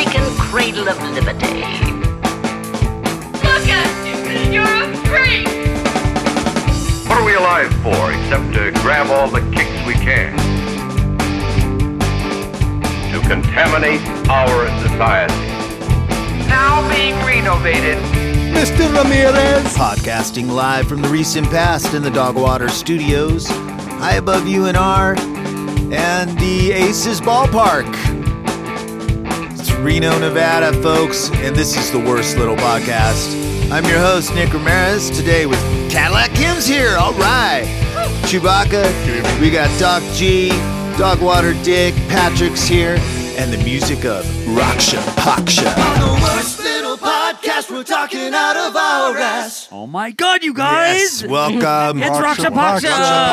forsaken cradle of liberty. Look at you! You're a freak! What are we alive for except to grab all the kicks we can? To contaminate our society. Now being renovated. Mr. Ramirez. Podcasting live from the recent past in the Dogwater Studios, high above UNR and the Aces Ballpark. It's Reno, Nevada, folks, and this is the Worst Little Podcast. I'm your host, Nick Ramirez, today with Cadillac Kim's here, all right. Chewbacca, we got Doc G, Dogwater Dick, Patrick's here, and the music of Raksha Paksha. On the Worst Little Podcast, we're talking out of our ass. Oh my God, you guys! Yes, welcome. It's Raksha Paksha!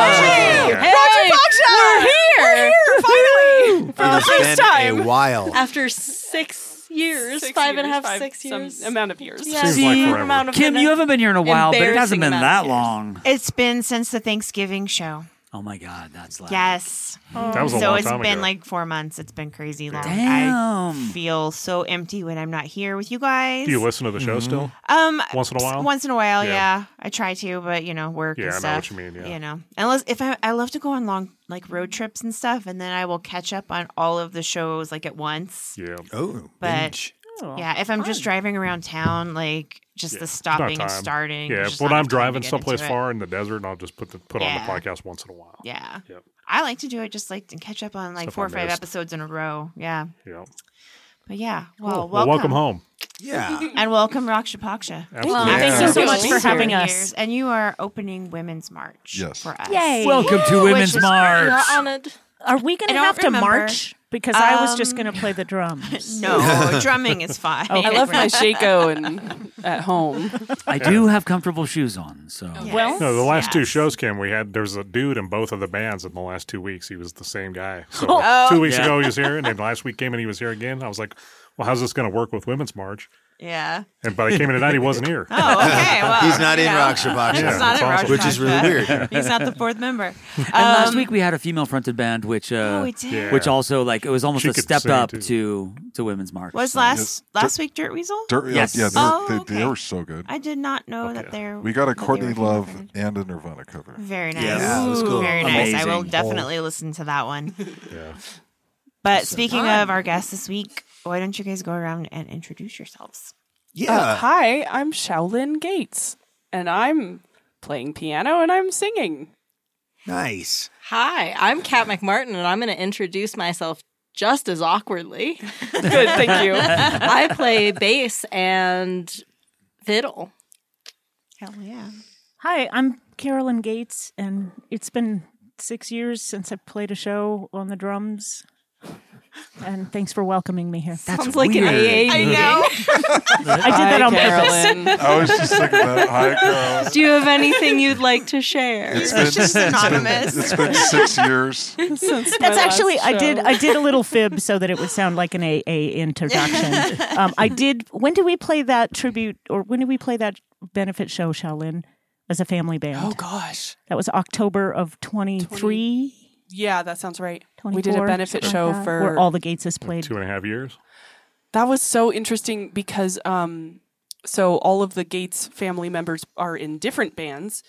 Hey, Hey, we're here finally for the It's first been time a while. after 6 years, 5.5, 6 years, some amount of years. Yeah, Seems some like forever. amount of Kim, minutes. you haven't been here in a while, but it hasn't Embarrassing been amount that of years. long. It's been since the Thanksgiving show. Oh my God, that's loud. Yes. That was a So long it's time been ago. like 4 months. It's been crazy long. Damn. I feel so empty when I'm not here with you guys. Do you listen to the show still? Once in a while? Once in a while, Yeah. yeah. I try to, but work Yeah, and I know stuff. what you mean, yeah. You know, unless if I love to go on long like road trips and stuff, and then I will catch up on all of the shows like at once. Yeah. Oh, But binge. yeah, if I'm just driving around town, like just the stopping and time. starting. Yeah, there's if just when not I'm enough time to driving get someplace into it. far in the desert, I'll just put on the Yeah. podcast once in a while. Yeah. Yep. I like to do it just like to catch up on like Stuff 4 I or 5 missed. episodes in a row. Yeah. Yeah. But yeah, Cool. well, Welcome home. Yeah. And welcome Raksha Paksha. Absolutely. Thank you so much for Being having here. us. And you are opening Women's March Yes. for us. Yay. Welcome to Which Women's is- March. We're honored. Are we going I to don't have to remember. march? Because I was just going to play the drums. No, drumming is fine. I left my Shaco and at home. I do have comfortable shoes on, so. Well, No, the last two Yes. shows, Kim, there was a dude in both of the bands in the last 2 weeks. He was the same guy. So Oh. 2 weeks Yeah. ago he was here, and then last week came and he was here again. I was like, well, how's this going to work with Women's March? Yeah. But I came in tonight, he wasn't here. Oh, okay. Well, He's not in you know, Raksha Paksha. He's Yeah, not that's in awesome. Raksha Which is really Paksha. weird. He's not the fourth member. And last week we had a female-fronted band, which we did. Yeah. which also like it was almost She a could step sing, up too. to Women's March. Was so. last week Dirt Weasel? Yes. Yeah, Oh, they okay. were so good. I did not know Okay. that they're. We got a that they Courtney were female Love fronted. and a Nirvana cover. Very nice. Yeah, it was cool. Very nice. I will Amazing. definitely listen to that one. Yeah. But speaking of our guests this week, why don't you guys go around and introduce yourselves? Yeah. Hi, I'm Shaolin Gates, and I'm playing piano and I'm singing. Nice. Hi, I'm Kat McMartin, and I'm going to introduce myself just as awkwardly. Good, thank you. I play bass and fiddle. Hell yeah. hi, I'm Carolyn Gates, and it's been 6 years since I played a show on the drums. And thanks for welcoming me here. Sounds like an weird. AA meeting. know. I did that on purpose. Carolyn. I was just thinking that. Hi, Carol. Do you have anything you'd like to share? It's just anonymous. It's been 6 years. Since my That's actually last I did show. a little fib so that it would sound like an AA introduction. I did. When did we play that tribute, or when did we play that benefit show, Shaolin, as a family band? Oh gosh. That was October of 23. Yeah, that sounds right. 24, We did a benefit something show like that, for where all the Gateses played. 2.5 years. That was so interesting because so all of the Gates family members are in different bands.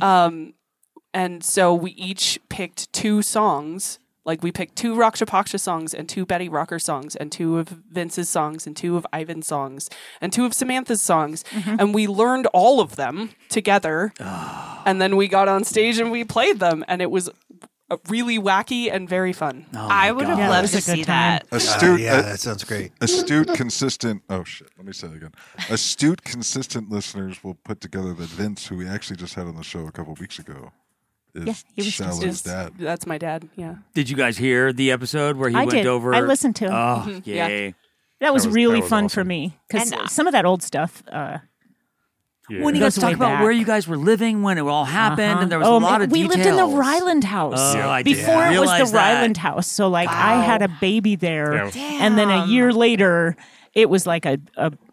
And so we each picked 2 songs. Like we picked 2 Raksha Paksha songs and 2 Betty Rocker songs and 2 of Vince's songs and 2 of Ivan's songs and 2 of Samantha's songs. And we learned all of them together. And then we got on stage and we played them. And it was really wacky and very fun. Oh I my would God. have Yeah, it loved was to a good see time. that. Astute, yeah, that sounds great. astute, consistent. Oh shit! Let me say it again. Astute, consistent listeners will put together that Vince, who we actually just had on the show a couple weeks ago, is Yeah, he was Shaolin's dad. That's my dad. Yeah. Did you guys hear the episode where he I went did. over? I listened to it. Oh, Yeah. yay. That was really that was fun for awesome. me because And, some of that old stuff. Yeah. When you guys Goes talk way about back. where you guys were living when it all happened, and there was a lot of we details. lived in the Ryland house Oh, I did before it was realize the that. Ryland house. So like I had a baby there, Yeah. and then a year later, it was like a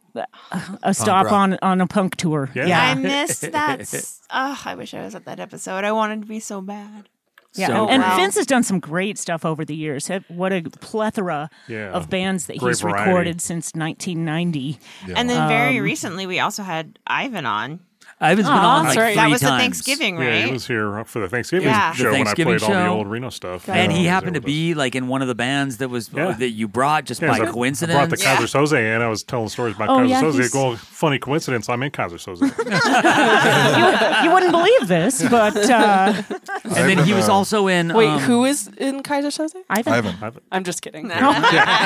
stop rock. on a punk tour. Yeah. Yeah, I missed that. I wish I was at that episode. I wanted to be so bad. Yeah, So and great. Vince has done some great stuff over the years. What a plethora of bands that Great he's variety. recorded since 1990. And then very recently, we also had Ivan on. Ivan's been on like 3 That was the times. Thanksgiving, Yeah, right? he was here for the Thanksgiving Yeah. show The when I Thanksgiving played all the show. old Reno stuff. And he was happened there to with us. be like in one of the bands that was Yeah. that you brought just Yeah, by so coincidence. I brought the Kaiser Soze in. I was telling stories about Oh, Kaiser yeah, Soze. he's- Go, funny coincidence, I'm in Kaiser Soze. You wouldn't believe this, but and then he was also in. Wait, who is in Kaiser Soze? Ivan. I'm just kidding. Well,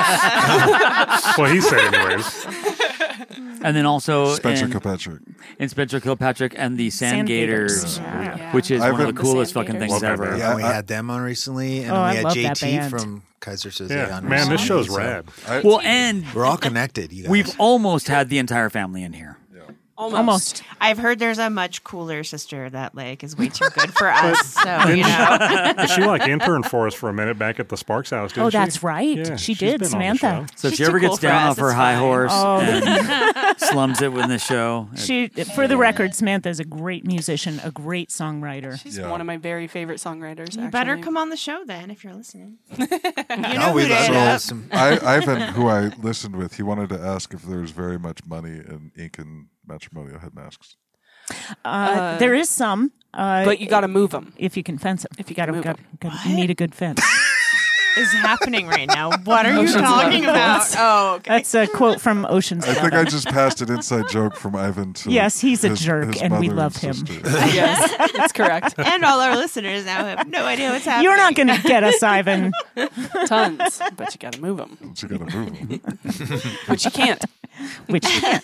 he said anyways. And then also Spencer in, Kilpatrick. in Spencer Kilpatrick and the Sandgators, Yeah. which is one of Ivan- the coolest fucking things Love that ever. band. Yeah, we had them on recently, and Oh, I we had love that JT band. from Kaiser Soze Yeah, on man, this recently, show's so rad. Well, and We're all connected, you guys. we've almost had the entire family in here. Almost. I've heard there's a much cooler sister that like is way too good for us. So you know, Did she like intern for us for a minute back at the Sparks house? Didn't Oh, she? that's right. Yeah, She she's did, been on the Samantha. show. So if She's she too ever cool gets for down us, off her it's high fine. horse Oh. and slums it with the show, For the record, Samantha is a great musician, a great songwriter. She's one of my very favorite songwriters. you better come on the show then if you're listening. No, we who to love hit up. some. Ivan, who I listened with, he wanted to ask if there's very much money in ink and matrimonial head masks. There is some, but you got to move them if you can fence them. If you got can move to, 'em. you need a good fence. Is happening right now? What are you Ocean's talking 11 about? quotes. Oh, okay. That's a quote from Ocean's I think 11. I just passed an inside joke from Ivan to Yes, he's a his- jerk, his and we mother love him. sister. Yes, that's correct. And all our listeners now have no idea what's happening. You're not going to get us, Ivan. Tons, but you got to move them, So you gotta move them. which you can't. Which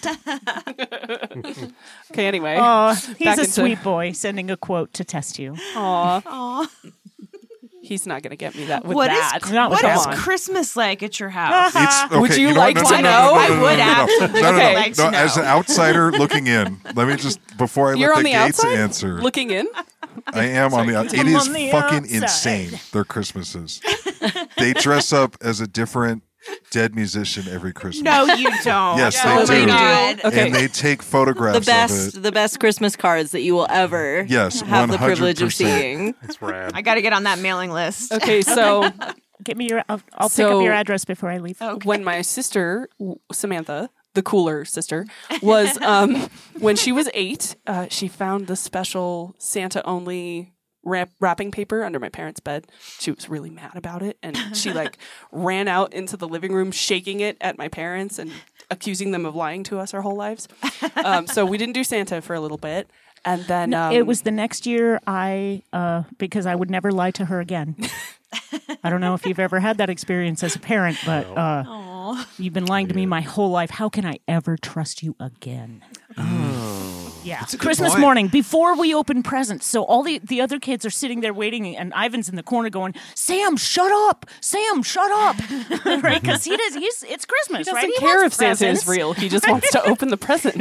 Okay, anyway. he's Back a into- sweet boy sending a quote to test you. Aw. He's not going to get me that with What is that. Not with what that is one. Christmas like at your house? It's, okay, Would you know like what? to know? I would No, no, Okay. like to know. As an outsider looking in, let me just before I You're let on the the Gates outside? answer. Looking in? I am on the outside. It I'm is on the fucking outside. insane. Their Christmases. They dress up as a different dead musician every Christmas. No, you don't. Yes, Oh they my do. God. Okay. And they take photographs of it. The best Christmas cards that you will ever Yes, have the privilege of 100%. seeing. It's rad. I got to get on that mailing list. Okay, so Give me your. I'll pick So- up your address before I leave. when my sister, Samantha, the cooler sister, was, when she was 8, she found the special Santa-only wrapping paper under my parents' bed. She was really mad about it, and she like ran out into the living room shaking it at my parents and accusing them of lying to us our whole lives. So we didn't do Santa for a little bit, and then It was the next year because I would never lie to her again. I don't know if you've ever had that experience as a parent, but you've been lying to me my whole life. How can I ever trust you again? Yeah, That's a good Christmas point. morning before we open presents. So all the other kids are sitting there waiting, and Ivan's in the corner going, "Sam, shut up! Sam, shut up!" Right? Because it's Christmas, he doesn't right? He care if wants Santa is presents. real. He just wants to open the present.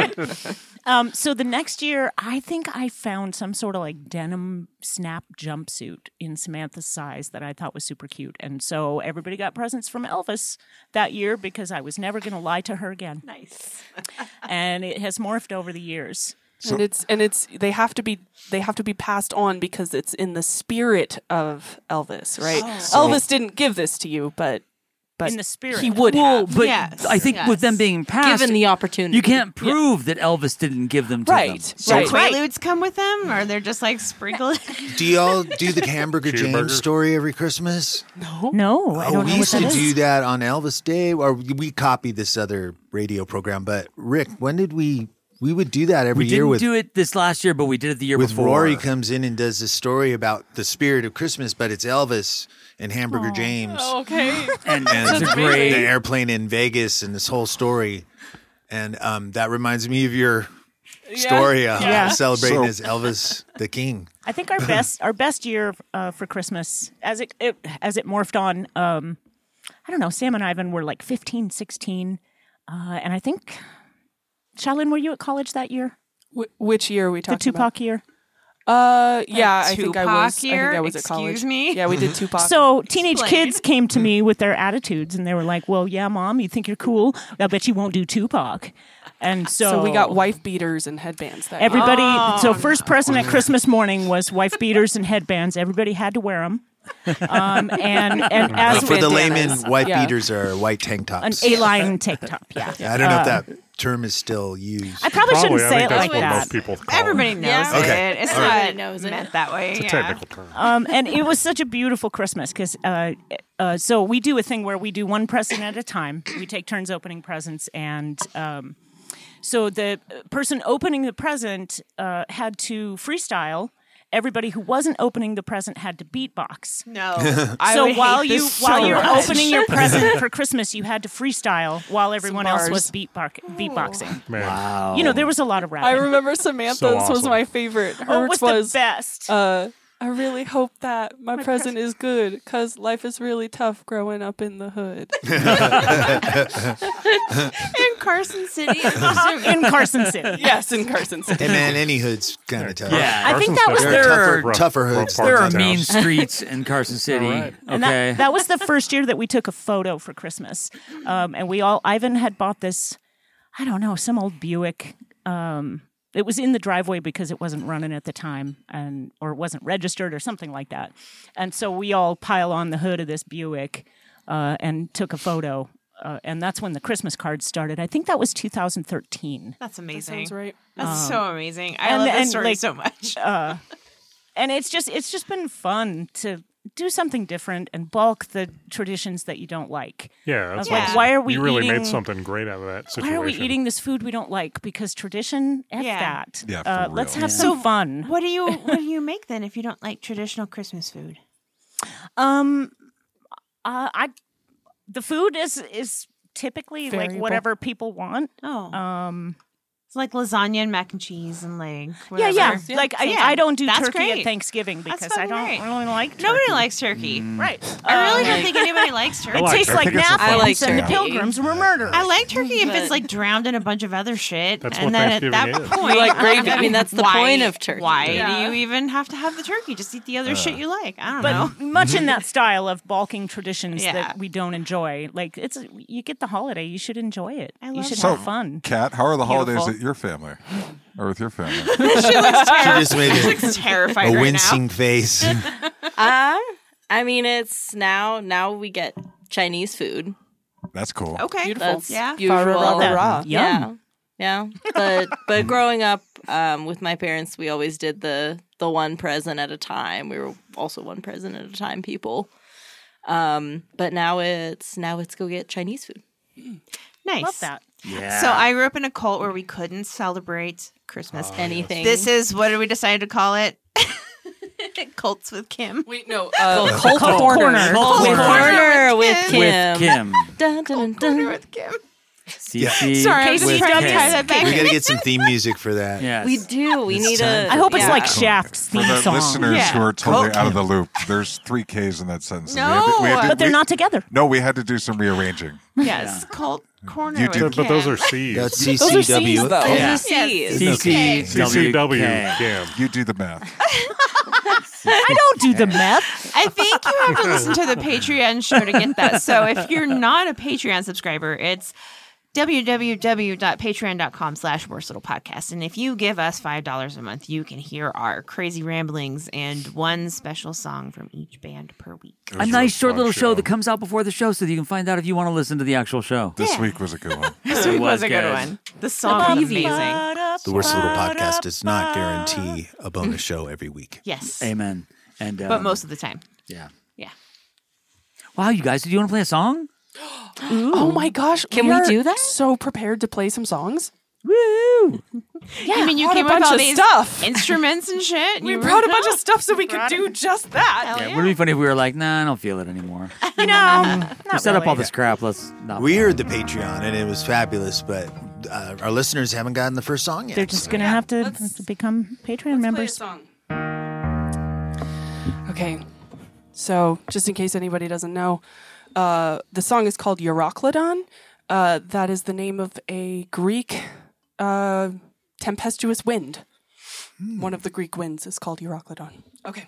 So the next year, I think I found some sort of like denim snap jumpsuit in Samantha's size that I thought was super cute. And so everybody got presents from Elvis that year because I was never going to lie to her again. Nice. And it has morphed over the years. And it's they have to be passed on because it's in the spirit of Elvis, right? Elvis didn't give this to you, but in the spirit. he would Well, have. but Yes, I think with them being passed, Given the opportunity. you can't prove that Elvis didn't give them to Right. them. So Right. Quaaludes come with them, or they're just like sprinkled? Do y'all do the Hamburger James Cheeseburger. story every Christmas? No, I don't we know used what to that do is. that on Elvis Day, or we copied this other radio program. But Rick, when did we would do that every We year didn't with do it this last year, but we did it the year with before. Rory comes in and does this story about the spirit of Christmas, but it's Elvis and Hamburger James. Okay. and And it's a the great. airplane in Vegas and this whole story. And that reminds me of your story celebrating So- as Elvis the King. I think our best year for Christmas, as it morphed on, I don't know, Sam and Ivan were like 15, 16. And I think, Shaolin, were you at college that year? Which year are we The talking Tupac year? Yeah, I think I was. here? I was at college. Excuse me? Yeah, we did Tupac. So teenage Explain. kids came to me with their attitudes, and they were like, "Well, yeah, Mom, you think you're cool? I bet you won't do Tupac." And so we got wife beaters and headbands. That everybody. Oh, So first present at Christmas morning was wife beaters and headbands. Everybody had to wear them. And as For the bandanas. layman, white Yeah. beaters are white tank an tops. A-line tank top, yeah. I don't know if that term is still used. I probably shouldn't I say think it that's like what that. most people call Everybody it. knows Yeah. Okay. it. It's All not right. knows it. meant that way. It's a yeah. technical term. And it was such a beautiful Christmas because so we do a thing where we do one present at a time. We take turns opening presents, and so the person opening the present had to freestyle. Everybody who wasn't opening the present had to beatbox. No. So while you're much. opening your present for Christmas, you had to freestyle while everyone else was beatboxing. Man. Wow. You know, there was a lot of rapping. I remember Samantha's was awesome. my favorite. Hers Oh, it was the best. I really hope that my present is good because life is really tough growing up in the hood. in Carson City. In Carson City. Yes, in Carson City. Hey man, any hood's kind of tough. Yeah. I think that was There are There tougher rough hoods. parts There of are town. mean streets in Carson City. Right. And Okay. that was the first year that we took a photo for Christmas. And Ivan had bought this, I don't know, some old Buick. It was in the driveway because it wasn't running at the time or it wasn't registered or something like that. And so we all pile on the hood of this Buick and took a photo. And that's when the Christmas cards started. I think that was 2013. That's amazing. Sounds right. That's so amazing. I love this story so much. And it's just been fun to do something different and balk the traditions that you don't like. Yeah, that's Like, awesome. why are we You really eating, made something great out of that situation. Why are we eating this food we don't like? Because tradition, F that. Yeah, for Let's real. have some fun. What do you make then if you don't like traditional Christmas food? The food is typically Variable. like whatever people want. Oh. It's like lasagna and mac and cheese and like whatever. Yeah. Like I don't do That's turkey great. at Thanksgiving That's because I don't fucking great. really like turkey. Nobody likes turkey. Right. I really don't think anybody likes turkey. It like tastes turkey. like I think it's a napkins I like and the turkey. pilgrims were murdered. I like turkey if it's like drowned in a bunch of other shit. That's and what then at Thanksgiving that is. point, You like gravy. I mean, that's the why- point of turkey. Why Yeah. do you even have to have the turkey? Just eat the other shit you like. I don't But know. much in that style of balking traditions Yeah. that we don't enjoy. Like you get the holiday, you should enjoy it. I You love should that. have fun. Kat, how are the holidays Beautiful. at your family? Or with your family? She looks She just made She's terrified a right wincing face. I mean, it's now we get Chinese food. That's cool. now. Okay. Beautiful. That's Yeah. usual. Rah. Yum. Yeah. But growing up with my parents, we always did the one present at a time. We were also one present at a time people. But now it's go get Chinese food. Nice. Love that. Yeah. So I grew up in a cult where we couldn't celebrate Christmas. Anything. This is what did we decide to call it? Cults with Kim. Wait, no. Cult Corner. Cult with Corner. Corner with Kim. With Kim. Dun, dun, dun. With Kim. CC Sorry, I was with just trying to Kim. tie that back. We got to get some theme music for that. Yes. We do. We It's need time a. for I hope it's yeah. like Shaft's For theme the song. listeners Yeah. who are totally Coke. out of the loop, there's 3 Ks in that sentence. No. But they're not together. No, we had to do some rearranging. Yes. Cult Corner You with do- Kim. But those are C's. That's Those are C's, CCW. though. Yeah. Those are C's. CCW. Kim. You do the math. I don't do the meth. I think you have to listen to the Patreon show to get that. So if you're not a Patreon subscriber, it's www.patreon.com/worstlittlepodcast. And if you give us $5 a month, you can hear our crazy ramblings and one special song from each band per week. It was A a nice short fun little show that comes out before the show so that you can find out if you want to listen to the actual show. This week was a good one. This week was a good good. one. The song was amazing. The Worst Little Podcast does not guarantee a bonus show every week. Yes. Amen. And But most of the time. yeah. Yeah. Wow, you guys, do you want to play a song? Oh my gosh. Can we are do that? So prepared to play some songs? Woo! Yeah, I mean, you brought came a with bunch all of these stuff. instruments and shit. We You brought a were- bunch of stuff so we could do just that. Hell Yeah, yeah. would it be funny if we were like, nah, I don't feel it anymore. You know, We set up all this crap. Let's not. We heard the Patreon and it was fabulous, but our listeners haven't gotten the first song yet. they're just going to have to become Patreon members. Song. Okay. So, just in case anybody doesn't know, the song is called Euroclydon. That is the name of a Greek tempestuous wind. One of the Greek winds is called Euroclydon. Okay.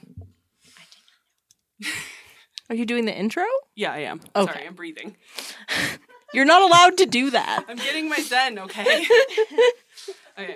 Are you doing the intro? Yeah, I am. Okay. Sorry, I'm breathing. You're not allowed to do that. I'm getting my zen, okay? Okay.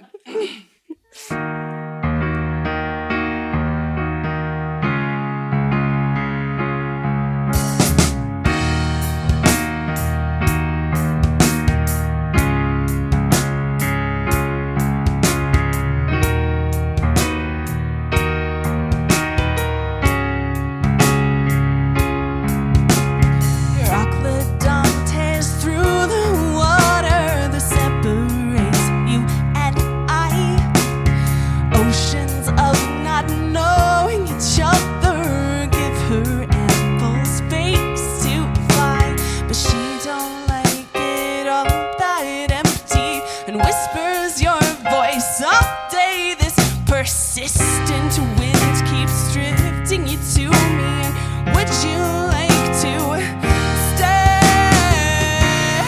Euroclydon tears through the water that separates you and I. Oceans of not knowing each other give her ample space to fly, but she don't like it all that empty and whispers your voice all day. This persistent wind keeps drifting you to me, and would you like to stay?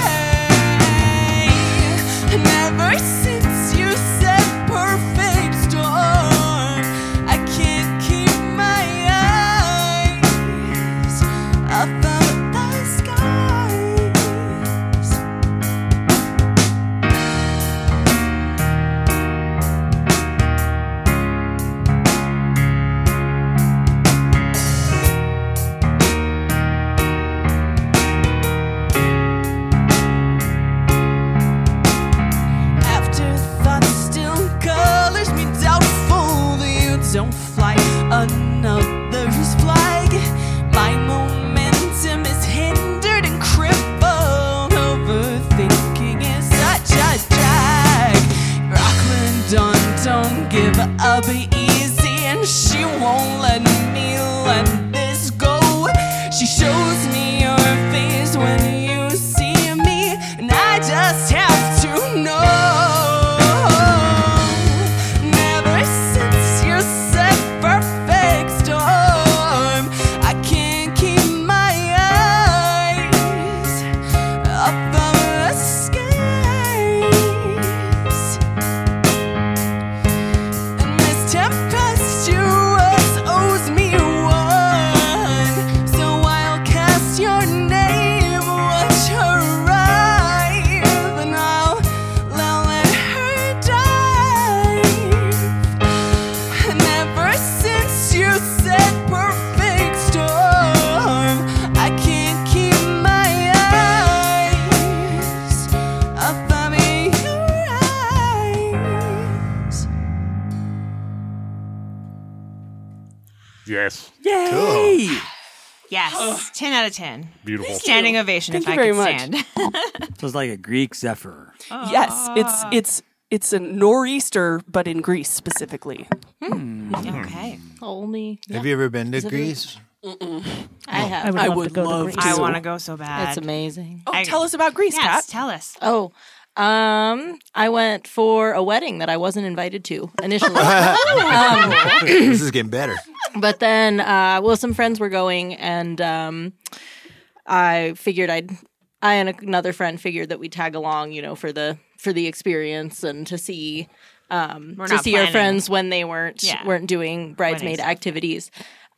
And ever since you said perfect storm, I can't keep my eyes up of the skies. Afterthought still colors me doubtful that you don't fly another's flag. My momentum is hindered and crippled. Overthinking is such a drag. Euroclydon don't give up easy, and she won't let me let this go. She shows me your face when you see me, and I just have to know. Never since you said perfect storm, I can't keep my eyes up of the skies. And this tempestuous owes me one, so I'll cast your name, watch her arrive, and I'll let her dive. And ever since you said perfect storm, I can't keep my eyes up of your eyes. Yes. Yay! Yes. 10 out of 10. Beautiful. Standing ovation Thank if you I very could much. stand. So it's like a Greek zephyr. Yes, it's a nor'easter, but in Greece specifically. Okay. Only. Have you ever been to Is it Greece? I have. I would love to. I want to go so bad. It's amazing. Oh, tell us about Greece, Yes, Kat. tell us. Oh, I went for a wedding that I wasn't invited to initially. This is getting better. But then, some friends were going, and I figured I and another friend figured that we'd tag along, for the experience and to see our planning. friends when they weren't doing bridesmaid activities.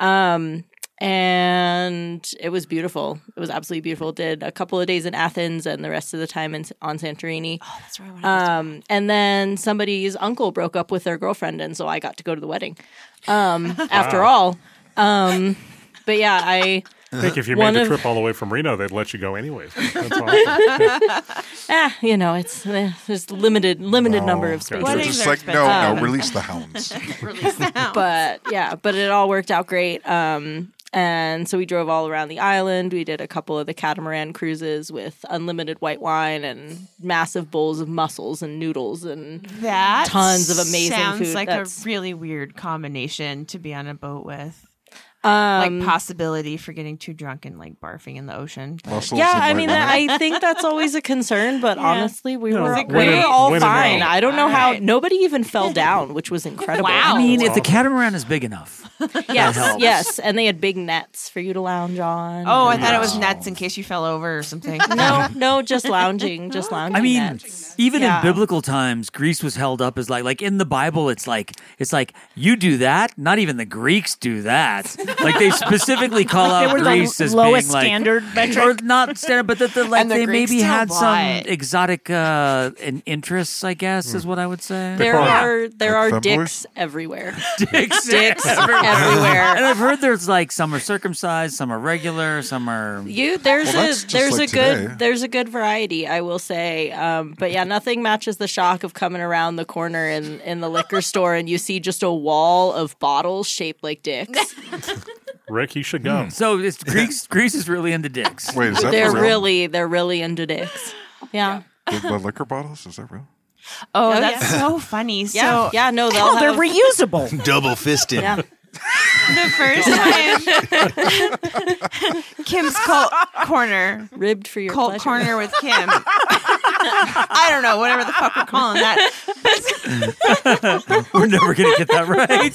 And it was beautiful. It was absolutely beautiful. Did a couple of days in Athens and the rest of the time on Santorini. Oh, that's right. I want to And then somebody's uncle broke up with their girlfriend, and so I got to go to the wedding. After all, but yeah, I think if you made the trip all the way from Reno, they'd let you go anyways. That's awesome. It's there's limited number of spaces. They're just like, no, release the hounds. Release the hounds. But it all worked out great. And so we drove all around the island. We did a couple of the catamaran cruises with unlimited white wine and massive bowls of mussels and noodles and tons of amazing food. Sounds like a really weird combination to be on a boat with. like possibility for getting too drunk and like barfing in the ocean. Yeah, I mean, I think that's always a concern, but honestly, we were women- all women fine. know. I don't know how nobody even fell down, which was incredible. I mean, if the catamaran is big enough. Yes, helps. yes, and they had big nets for you to lounge on. Oh, I thought it was nets in case you fell over or something. No, just lounging, I mean, nets. even Yeah. in biblical times, Greece was held up as like in the Bible, it's like you do that. Not even the Greeks do that. Like they specifically call out They were Greece the as lowest being like standard metric. or not standard, but that like And the they Greeks maybe do had some what? exotic interests. I guess is what I would say. There are femboys? dicks everywhere. Dicks everywhere. And I've heard there's like some are circumcised, some are regular, some are. that's just like today. There's a good variety, I will say. But yeah, nothing matches the shock of coming around the corner in the liquor store and you see just a wall of bottles shaped like dicks. Rick, you should go. So it's Greece is really into dicks. Wait, is that They're for real? really into dicks. Yeah. The liquor bottles? Is that real? Oh, Oh, that's yeah. so funny. Yeah, So yeah, no, they'll Oh, they're have, reusable. Double fisted. yeah. the first time Kim's cult corner, Ribbed for your cult pleasure. corner with Kim. I don't know, whatever the fuck we're calling that. We're never gonna get that right.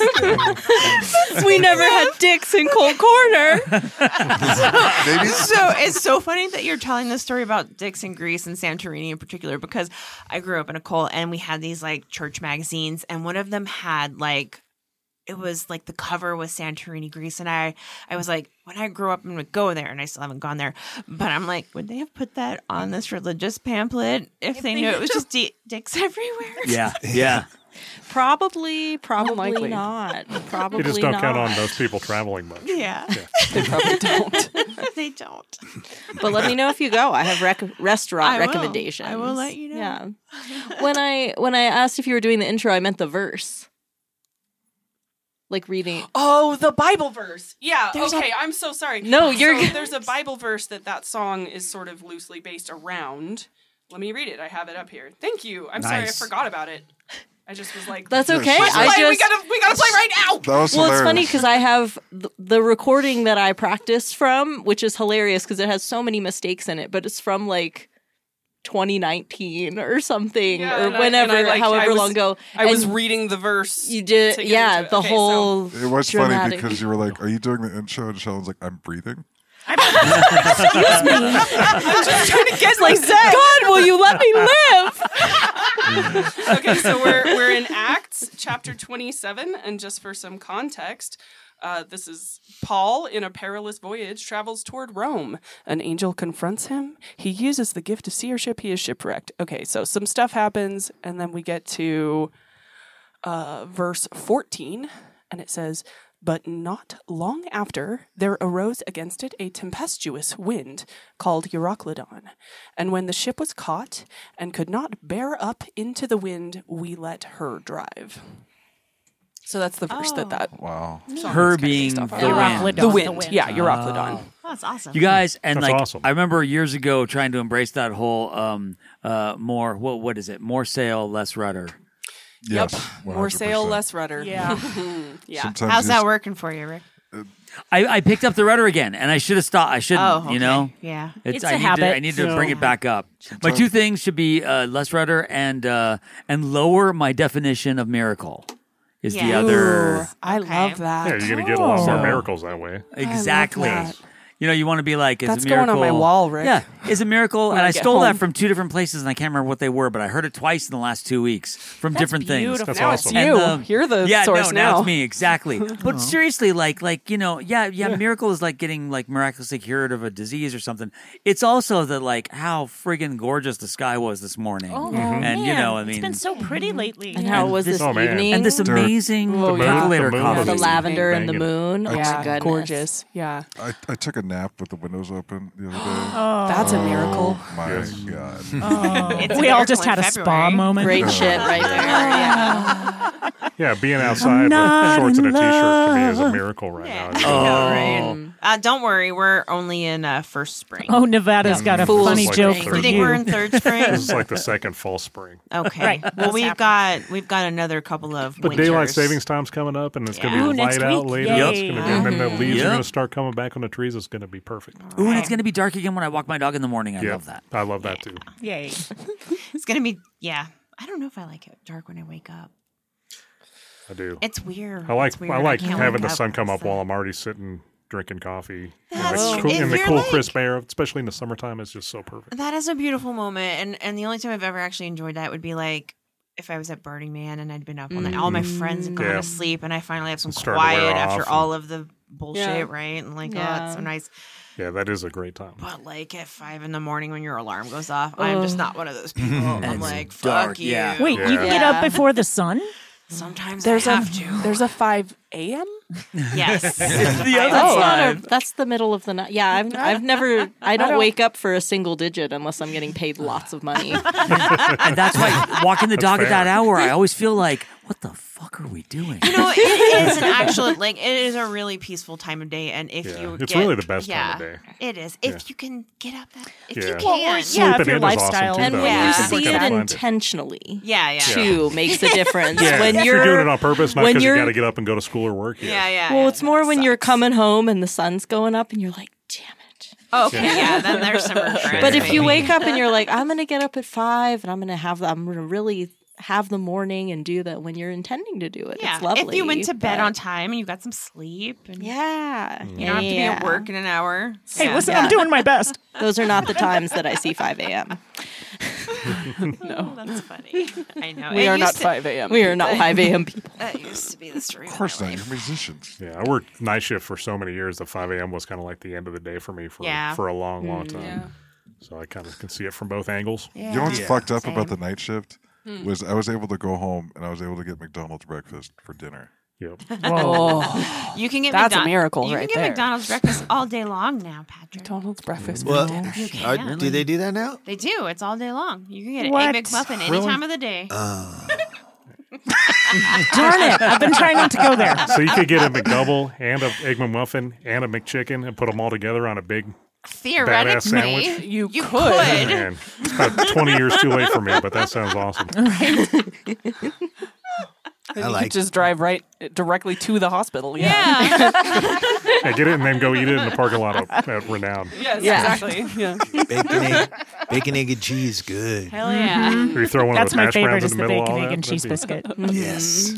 We never had dicks in Cold Corner. Maybe. So it's so funny that you're telling this story about dicks in Greece and Santorini in particular, because I grew up in a cult and we had these like church magazines, and one of them had like, it was like the cover was Santorini, Greece, and I was like, when I grow up, I'm gonna go there, and I still haven't gone there. But I'm like, would they have put that on this religious pamphlet if they knew it was just dicks everywhere? Yeah. Probably Unlikely. not. Probably You just don't not. count on those people traveling much. Yeah. They probably don't. They don't. But let me know if you go. I have restaurant I will. recommendations. I will let you know. Yeah. When I asked if you were doing the intro, I meant the verse. Like reading. Oh, the Bible verse. Yeah. There's okay. I'm so sorry. No, you're So good. there's a Bible verse that song is sort of loosely based around. Let me read it. I have it up here. Thank you. I'm sorry, I Nice. forgot about it. I just was like, That's okay. Let's play. I we just gotta play right now. That was well, it's funny hilarious. because I have the recording that I practiced from, which is hilarious because it has so many mistakes in it, but it's from like 2019 or something, Yeah, or and I- whenever, and I, like, however I was- long ago. I was And reading the verse. you did, to get yeah, into it. the Okay, so- whole. It was funny dramatic. because you were like, "Are you doing the intro?" And Sheldon's like, "I'm breathing." I'm just trying to get like God, will you let me live? Okay, so we're in Acts chapter 27, and just for some context, this is Paul in a perilous voyage travels toward Rome. An angel confronts him. He uses the gift of seership. He is shipwrecked. Okay, so some stuff happens, and then we get to verse 14, and it says, "But not long after, there arose against it a tempestuous wind called Euroclydon. And when the ship was caught and could not bear up into the wind, we let her drive." So that's the verse that Wow. song Her is kinda being based off of. the wind. The wind. Yeah, Euroclydon. Oh, that's awesome. You guys, and That's like awesome. I remember years ago trying to embrace that whole more what is it? More sail, less rudder. Yes. More sail, 100%. less rudder. Yeah. Yeah. Sometimes How's you that just- working for you, Rick? I picked up the rudder again, and I should have stopped. I shouldn't, Oh, okay. you know. Yeah. It's a I need habit. I need to bring it back up. My two things should be less rudder and lower my definition of miracle. Is the Yeah. other Ooh, I Okay. love that. Yeah, you're going to get a lot more So- miracles that way. exactly. that. You know, you want to be like, is That's a miracle, going on my wall, Rick. Yeah, is a miracle, When and I I get stole that home. from two different places, and I can't remember what they were, but I heard it twice in the last 2 weeks from different things. Beautiful. That's now awesome. it's you. You're the source now now. it's me exactly. But seriously, like you know, miracle is like getting like miraculously cured of a disease or something. It's also that like how friggin' gorgeous the sky was this morning, Oh, and you man. know, I It's mean, been so pretty lately. And how And was this- this Oh, man. evening? and this amazing Oh, yeah. percolator The moon coffee. was the lavender and the banging. moon. Oh Yeah, my goodness. gorgeous. Yeah, I took a nap with the windows open the other day. that's a miracle. My Yes. God. It's a We all miracle just in had a February. spa moment. Great shit right there. Yeah. Yeah, being outside with not shorts and a in t-shirt to me is a love. miracle right now. I know, right? Don't worry, we're only in first spring. Oh, Nevada's got a Full funny spring. joke Do for you think you. we're in third spring? This is like the second false spring. Okay. Right. Well, That's we've got another couple of But winters. daylight savings time's coming up, and it's going Yeah. to Ooh, be next light out week. later. Yay. It's gonna be, and then the leaves Yep. are going to start coming back on the trees. It's going to be perfect. Ooh, and it's going to be dark again when I walk my dog in the morning. I Yeah, love that. I love that too. Yay. It's gonna be I don't know if I like it dark when I wake up. I do. It's weird. I like It's weird. having can't the wake sun up come when up it's while like- I'm already sitting drinking coffee That's- in if the you're cool, like- crisp air, especially in the summertime. It's just so perfect. That is a beautiful moment, and the only time I've ever actually enjoyed that would be like if I was at Burning Man and I'd been up all night. All my friends had gone Yeah. to sleep, and I finally have some Starting to wear quiet off after and- all of the bullshit, Yeah. right? And like, oh, Yeah. it's so nice. Yeah, that is a great time. But like at 5 a.m. when your alarm goes off, I'm just not one of those people. I'm like, fuck dark, you. yeah. Wait, you can get up before the sun? Sometimes There's I a have to. there's a 5 a.m. Yes. The other That's, side. that's the middle of the night. Yeah, I've never. I don't wake up for a single digit unless I'm getting paid lots of money. And that's why walking the dog at that hour, I always feel like, what the fuck are we doing? You know, it is an actual like it is a really peaceful time of day, and if Yeah, you it's get, really the best time of day. It is if you can get up that if Yeah. you Well, can. Sleeping if your in is awesome lifestyle- too, And though. when Yeah. you It's see like it I find intentionally, Yeah. too, makes a difference. Yeah, When if you're doing it on purpose, not when because you you're- got to get up and go to school or work. Yeah. well, it's more when you're coming home and the sun's going up and you're like, damn it. Oh, okay, yeah. Then there's some regret. But if you maybe. wake up and you're like, I'm gonna get up at 5 and I'm gonna really have the morning and do that when you're intending to do it. yeah, It's lovely. if you went to bed but- on time and you got some sleep, and Yeah. you don't have to be at work in an hour. Hey, Yeah. listen, I'm doing my best. Those are not the times that I see 5 a.m. No, that's funny. I know. We It are not used to- 5 a.m. We are not 5 a.m. people. That used to be the story. Of course not. You're musicians. Yeah, I worked night shift for so many years that 5 a.m. was kind of like the end of the day for me for a long, long time. yeah. So I kind of can see it from both angles. Yeah. You know what's fucked up about the Same. night shift? Was I was able to go home and I was able to get McDonald's breakfast for dinner. Yep. Oh, You can get That's a McDon- miracle you right can get there. McDonald's breakfast all day long now, Patrick. McDonald's breakfast. Well, You can. do they do that now? They do. It's all day long. You can get an What? egg McMuffin any Really? time of the day. Darn it. I've been trying not to go there. So you could get a McDouble and a Egg McMuffin and a McChicken and put them all together on a big. Theoretically, sandwich? You could. Man, it's about 20 years too late for me, but that sounds awesome. You I like could just drive directly to the hospital. Yeah. Yeah, get it and then go eat it in the parking lot at Renown. Yes, Yeah. exactly. Yeah. bacon, egg, and cheese. Good. Hell yeah. Or you throw one That's of those my hash favorite browns is in the the middle of bacon, all egg, that. and cheese That'd be- biscuit. Yes.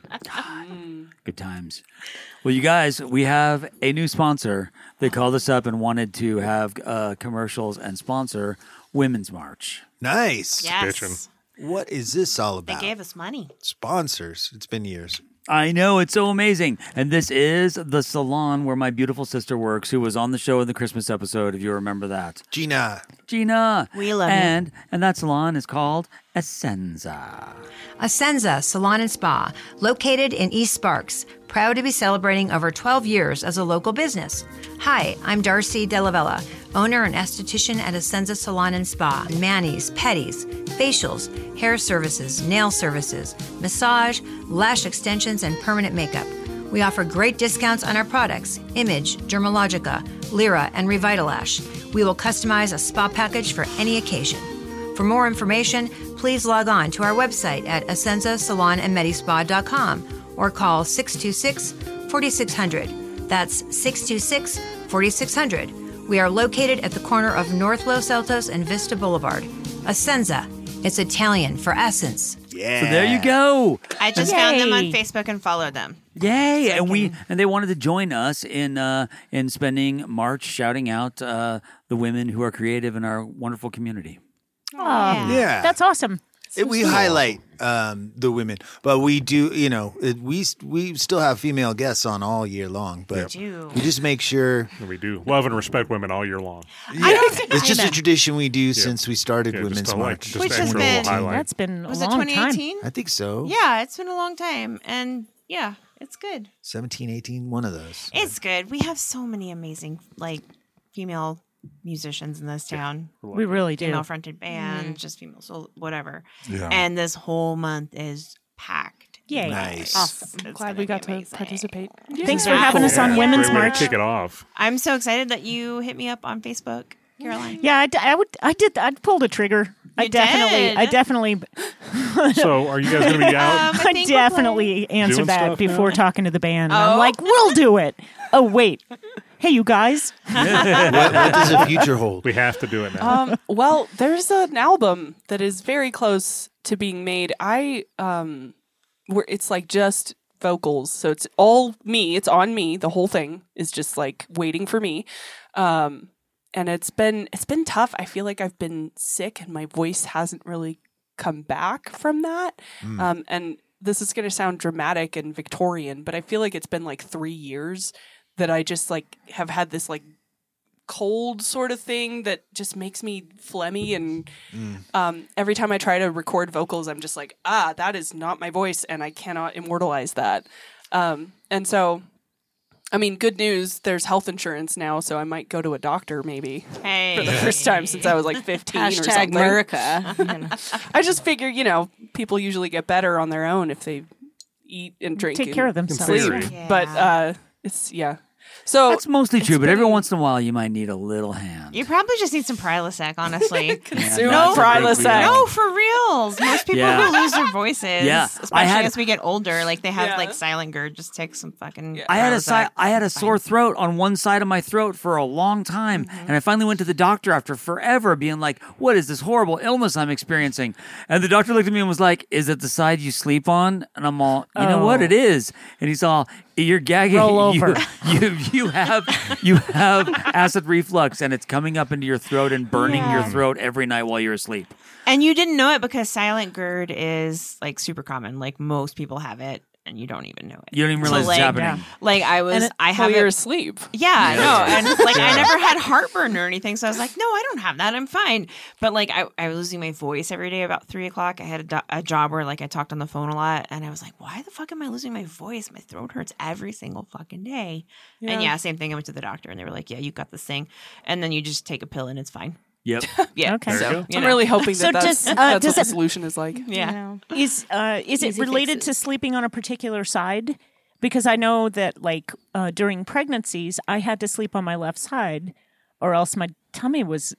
Good times. Well, you guys, we have a new sponsor. They called us up and wanted to have commercials and sponsor Women's March. Nice. Yes. Bitchin'. What is this all They about? gave us money. Sponsors. It's been years. I know, it's so amazing. And this is the salon where my beautiful sister works, who was on the show in the Christmas episode, if you remember that. Gina. We love you. And that salon is called Essenza. Essenza Salon and Spa, located in East Sparks, proud to be celebrating over 12 years as a local business. Hi, I'm Darcy Delavella, owner and esthetician at Essenza Salon and Spa. Manis, pedis, facials, hair services, nail services, massage, lash extensions, and permanent makeup. We offer great discounts on our products, Image, Dermalogica, Lyra, and Revitalash. We will customize a spa package for any occasion. For more information, please log on to our website at essenzasalonandmedispa.com or call 626-4600. That's 626-4600. We are located at the corner of North Los Altos and Vista Boulevard. Essenza. It's Italian for essence. Yeah. So there you go. I just found them on Yay. Facebook and followed them. Yay! And they wanted to join us in spending March shouting out the women who are creative in our wonderful community. Yeah. That's awesome. We highlight the women, but we do, we still have female guests on all year long, but we just make sure. We do love and respect women all year long. It's just a tradition we do since we started Yeah, Women's just to, March. just Which extra has little been- highlight. That's been a Was it long time. 2018? I think so. Yeah, it's been a long time. And yeah, it's good. 17, 18, one of those. It's good. We have so many amazing, female musicians in this town. We really do. Female fronted band, just female, so whatever. Yeah. And this whole month is packed. Yay. Nice. Awesome. Glad we got to participate. Thanks for having us on Women's Great way to March. kick it off. I'm so excited that you hit me up on Facebook, Caroline. Yeah, I pulled a trigger. I definitely. So, are you guys going to be out? I definitely answered doing that stuff before now? talking to the band. And I'm like, we'll do it. Oh, wait. Hey, you guys. What does the future hold? We have to do it now. Well, there's an album that is very close to being made. Where it's like just vocals, so it's all me. It's on me. The whole thing is just like waiting for me. And it's been tough. I feel like I've been sick and my voice hasn't really come back from that. And this is going to sound dramatic and Victorian, but I feel like it's been like 3 years that I just like have had this like cold sort of thing that just makes me phlegmy. And every time I try to record vocals, I'm just like, that is not my voice and I cannot immortalize that. And so I mean, good news, there's health insurance now, so I might go to a doctor maybe for the first time since I was like 15 or something. America. I just figure, people usually get better on their own if they eat and drink Take and care of themselves. sleep. Yeah. But it's, So That's mostly true, but been- every once in a while you might need a little hand. You probably just need some Prilosec, honestly. Consume that's a big Prilosec. deal. No, for reals. Most people Yeah. who lose their voices, Yeah. especially as we get older, like they have like silent GERD, just take some fucking I had Prilosec. I had a sore throat on one side of my throat for a long time, and I finally went to the doctor after forever, being like, "What is this horrible illness I'm experiencing?" And the doctor looked at me and was like, "Is it the side you sleep on?" And I'm all, "You know what? It is." And he's all, "You're gagging. Roll over. You have acid reflux, and it's coming up into your throat and burning your throat every night while you're asleep." And you didn't know it because silent GERD is like super common. Like most people have it, and you don't even know it. You don't even realize it's happening. Like I have you're it. asleep. Yeah, no, and like I never had heartburn or anything, so I was like, no, I don't have that. I'm fine. But like I was losing my voice every day about 3:00. I had a job where like I talked on the phone a lot, and I was like, why the fuck am I losing my voice? My throat hurts every single fucking day. And yeah, same thing. I went to the doctor, and they were like, yeah, you got this thing, and then you just take a pill, and it's fine. Yep. Yeah. Okay. So, I'm really hoping So that's does what the it- solution is like. Yeah. Is it related to sleeping on a particular side? Because I know that like during pregnancies, I had to sleep on my left side, or else my tummy was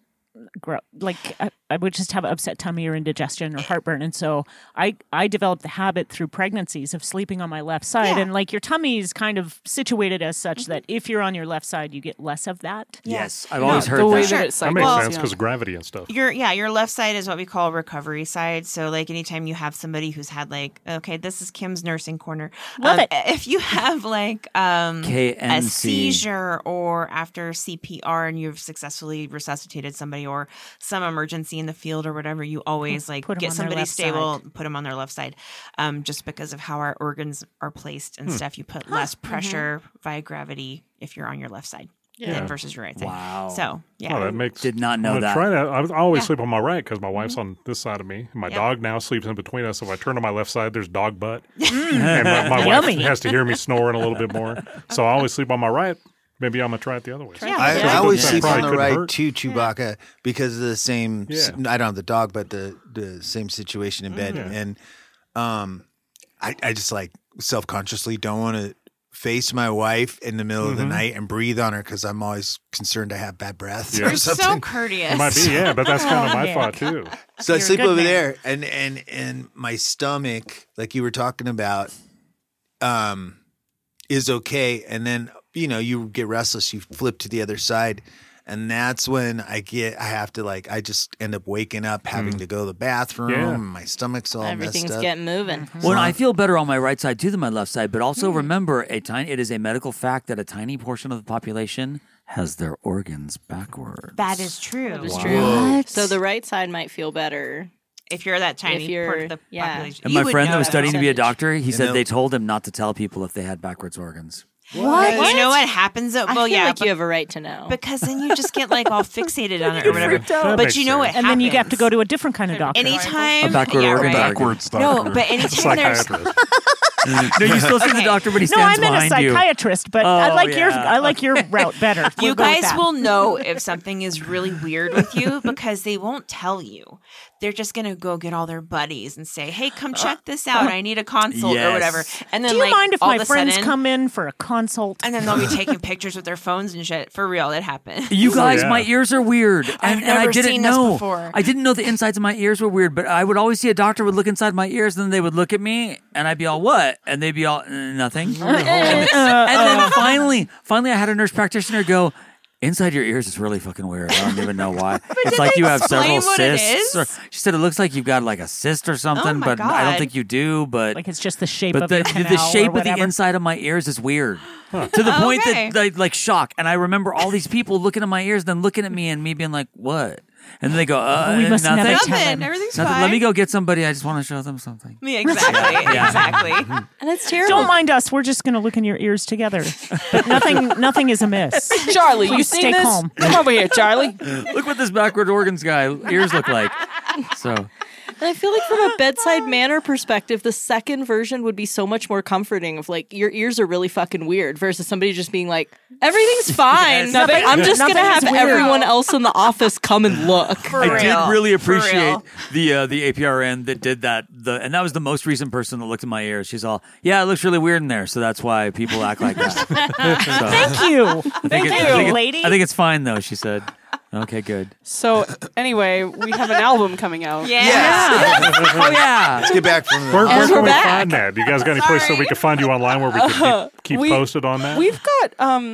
I would just have upset tummy or indigestion or heartburn, and so I developed the habit through pregnancies of sleeping on my left side, and like your tummy is kind of situated as such that if you're on your left side, you get less of that. Yes, I've always heard the way that. that it That cycles. makes sense because of gravity and stuff. Your left side is what we call recovery side. So like anytime you have somebody who's had like, okay, this is Kim's nursing corner. Love it. If you have like a KNC. seizure or after CPR and you've successfully resuscitated somebody or some emergency in the field or whatever, you always like Put 'em get on their somebody left stable, put them on their left side. Just because of how our organs are placed and stuff, you put less pressure via gravity if you're on your left side. Than versus your right side. Wow. So yeah. Oh, that makes. Did not I'm know gonna that. Try that. I always sleep on my right because my wife's on this side of me. And my dog now sleeps in between us. So if I turn to my left side, there's dog butt. And my wife Yummy. has to hear me snoring a little bit more. So I always sleep on my right. Maybe I'm going to try it the other way. I always sleep on the Probably right couldn't hurt. too, Chewbacca, because of the same. Yeah. I don't have the dog, but the same situation in bed, and I just like self-consciously don't want to face my wife in the middle of the night and breathe on her because I'm always concerned I have bad breath Yeah. or You're something. so courteous. It might be, yeah, but that's kind of my Nick. thought too. So I You're a sleep good over man. there, and my stomach, like you were talking about, is okay. And then you get restless, you flip to the other side, and that's when I have to I just end up waking up having to go to the bathroom. Yeah. My stomach's all Everything's messed up. getting moving. Well, I feel better on my right side too than my left side, but also remember, it is a medical fact that a tiny portion of the population has their organs backwards. That is true. That is true. So the right side might feel better. If you're that tiny If you're- part of the yeah. population. And You my would friend know that was studying to be a percentage. doctor, he said know- they told him not to tell people if they had backwards organs. What? You know what happens? I Well, feel yeah, like you have a right to know. because then you just get all fixated on it or whatever. That But makes you know what sense. And then you have to happens? go to a different kind of doctor. Anytime A backward yeah, organ right. doctor. Backwards No, doctor. but anytime there's Psychiatrist. No, you still see the doctor, but he No, stands I'm in a behind you. psychiatrist, but Oh, I like yeah. your route better. you We'll go with guys that. will know if something is really weird with you because they won't tell you. they're just gonna go get all their buddies and say, "Hey, come check this out. I need a consult or whatever." And then, do you mind if all my of a friends sudden, come in for a consult? and then they'll be taking pictures with their phones and shit. For real, it happened. You guys, my ears are weird, and I never didn't seen this know. before. I didn't know the insides of my ears were weird, but I would always see a doctor would look inside my ears, and then they would look at me, and I'd be all, "What?" And they'd be all, "Nothing." and then finally, I had a nurse practitioner go, "Inside your ears is really fucking weird. I don't even know why. It's like you have several cysts." She said it looks like you've got like a cyst or something, but I don't think you do. But like it's just the shape but of the canal shape or of the whatever. inside of my ears is weird to the point that like shock. And I remember all these people looking at my ears, then looking at me and me being like, "What?" And then they go, we must nothing. never tell him. Everything's Nothing. fine. Let me go get somebody. I just want to show them something." Yeah, exactly. Yeah. Exactly. And it's terrible. Don't mind us. We're just going to look in your ears together. But nothing is amiss. Charlie, you Please seen stay this? calm. Come over here, Charlie. Look what this backward organs guy ears look like. So. And I feel like from a bedside manner perspective, the second version would be so much more comforting of like, your ears are really fucking weird versus somebody just being like, everything's fine. Yes. I'm just going to Nothing is have weird. everyone else in the office come and look. I did really appreciate the APRN that did that. And that was the most recent person that looked at my ears. She's all, "Yeah, it looks really weird in there, so that's why people act like that." So, Thank you. Thank you, lady. I think it's fine though. She said, "Okay, good." So anyway, we have an album coming out. Oh yeah. Let's get back from Where And can we're we back. find that? Do you guys got any place that we can find you online where we can keep We- posted on that? We've got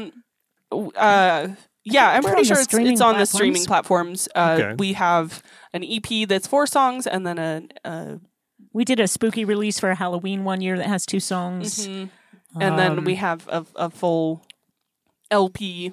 yeah, I'm We're pretty on sure the it's streaming on the platforms. streaming platforms. Okay. We have an EP that's 4 songs, and then We did a spooky release for Halloween one year that has 2 songs. and then we have a full LP.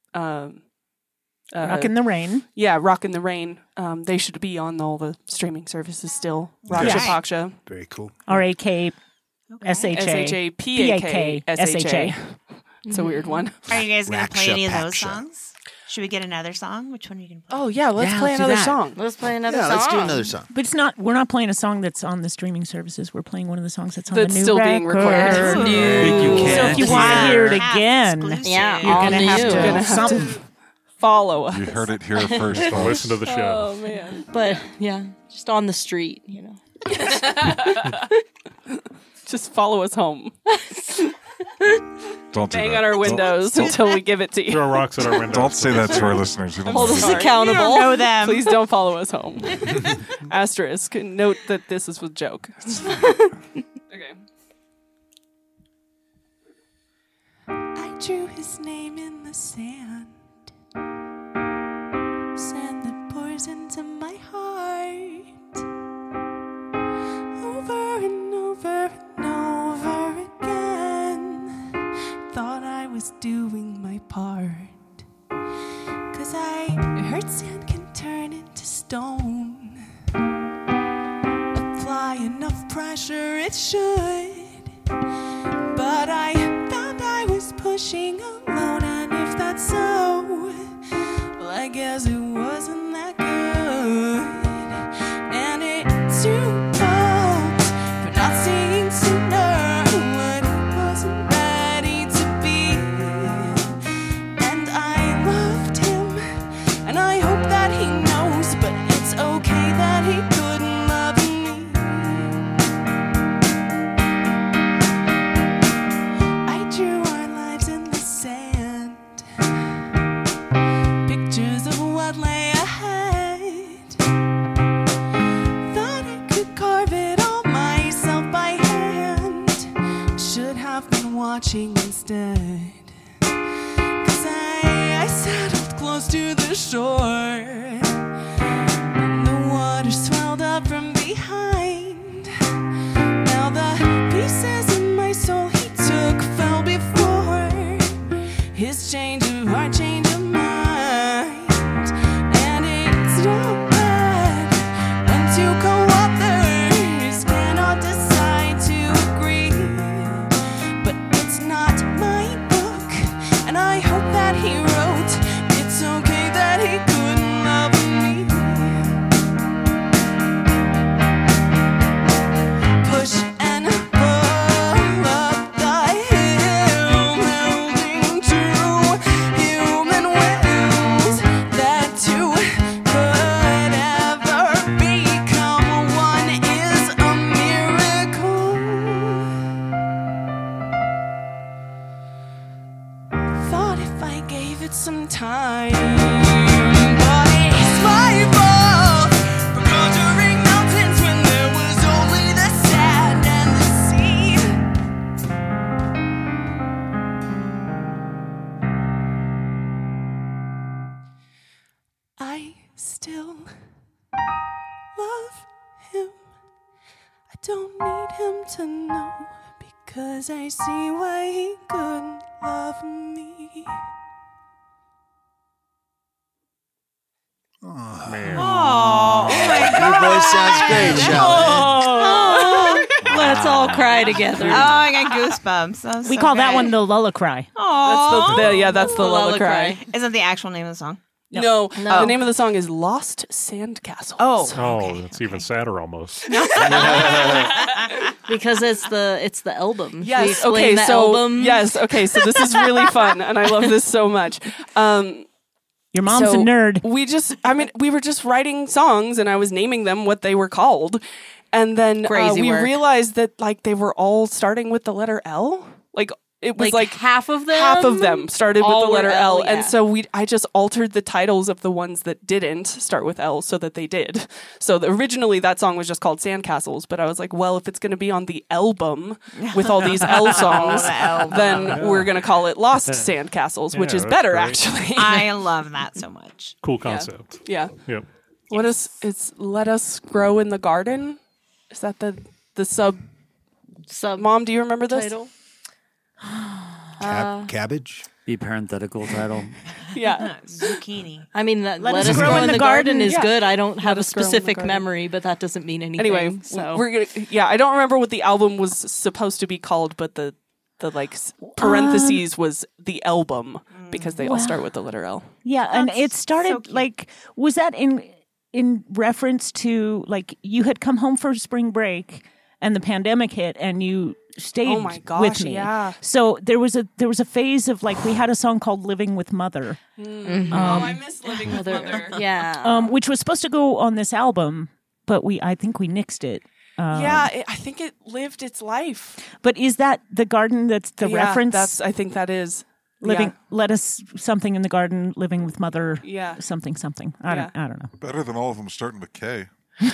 Rock in the Rain. Yeah, Rock in the Rain. They should be on all the streaming services still. Raksha Yeah. Paksha. Very cool. RAK SHA SHA PAK. It's a weird one. Are you guys going to play Raksha any of those Paksha. songs? Should we get another song? Which one are you going to play? Oh yeah, let's Yeah, play let's do another that. song. Let's play another Yeah, song. let's do another song. But we're not playing a song that's on the streaming services. We're playing one of the songs that's on That's the new still being record. recorded. Think you So can. if you want to hear it again, Yeah, you're all going to have new. to Gonna have something. to follow us. You heard it here first. So folks. listen to the show. Oh man. But yeah, just on the street, you know. Just follow us home. Don't do Bang that. on our windows until we give it to you. Throw rocks at our windows. Don't say that to our listeners. We don't Hold know us them. accountable. know them. Please don't follow us home. Asterisk. Note that this is a joke. Okay. I drew his name in the sand, sand that pours into my heart, over and over and over again. Thought I was doing my part, 'cause I heard sand can turn into stone. Apply enough pressure, it should. But I found I was pushing alone, and if that's so, well, I guess it wasn't that good. And it's your fault for not seeing sooner what it wasn't ready to be. And I loved him, and I hope that he knows, but it's okay that he couldn't love me. I drew our lives in the sand, pictures of what lay ahead. Thought I could carve it all myself by hand. Should have been watching instead, 'cause I settled close to the shore, and the water swelled up from behind. Now the pieces in my soul he took fell before his change of heart, change of mind. And it's not bad when two co-authors cannot decide to agree. But it's not my book, and I hope that he wrote, it's okay that he couldn't love me. don't need him to know, because I see why he couldn't love me. Man. Oh my Your voice sounds great, Charlotte. Let's all cry together. Oh, I got goosebumps. That was We so call that good. one the lullaby cry. That's the lullaby. Is that the actual name of the song? No, the name of the song is Lost Sandcastles. Oh, it's even sadder almost. Because it's the album. Yes. We explain Okay. the So album. yes. Okay. So this is really fun, and I love this so much. Your mom's a nerd. We were just writing songs, and I was naming them what they were called, and then Crazy we work. realized that like they were all starting with the letter L. Like it was like half of them. Half of them started with all the letter were L, yeah. and so I just altered the titles of the ones that didn't start with L so that they did. So originally that song was just called Sandcastles, but I was like, well, if it's going to be on the album with all these L songs, then we're going to call it Lost Sandcastles, which is that's better great. actually. I love that so much. Cool concept. Yeah. Yep. What is it's Let Us Grow in the Garden? Is that the sub? Mom, do you remember this? Title? Cabbage? The parenthetical title. Yeah. Zucchini. I mean, Let Us Grow in the Garden is good. I don't have a specific memory, but that doesn't mean anything. Anyway, so we're gonna. Yeah, I don't remember what the album was supposed to be called, but the like parentheses was the album because they all start with the letter L. Yeah, and it started like, was that in reference to like you had come home for spring break and the pandemic hit and you stayed Oh my gosh, with me. yeah. So there was a phase of like we had a song called "Living with Mother," I miss Living with Mother. Yeah. which was supposed to go on this album, but I think we nixed it. I think it lived its life. But is that the garden that's the reference? I think that is Living, yeah. let us something in the garden, living with mother. Yeah. something. I don't know. Better than all of them starting with K. It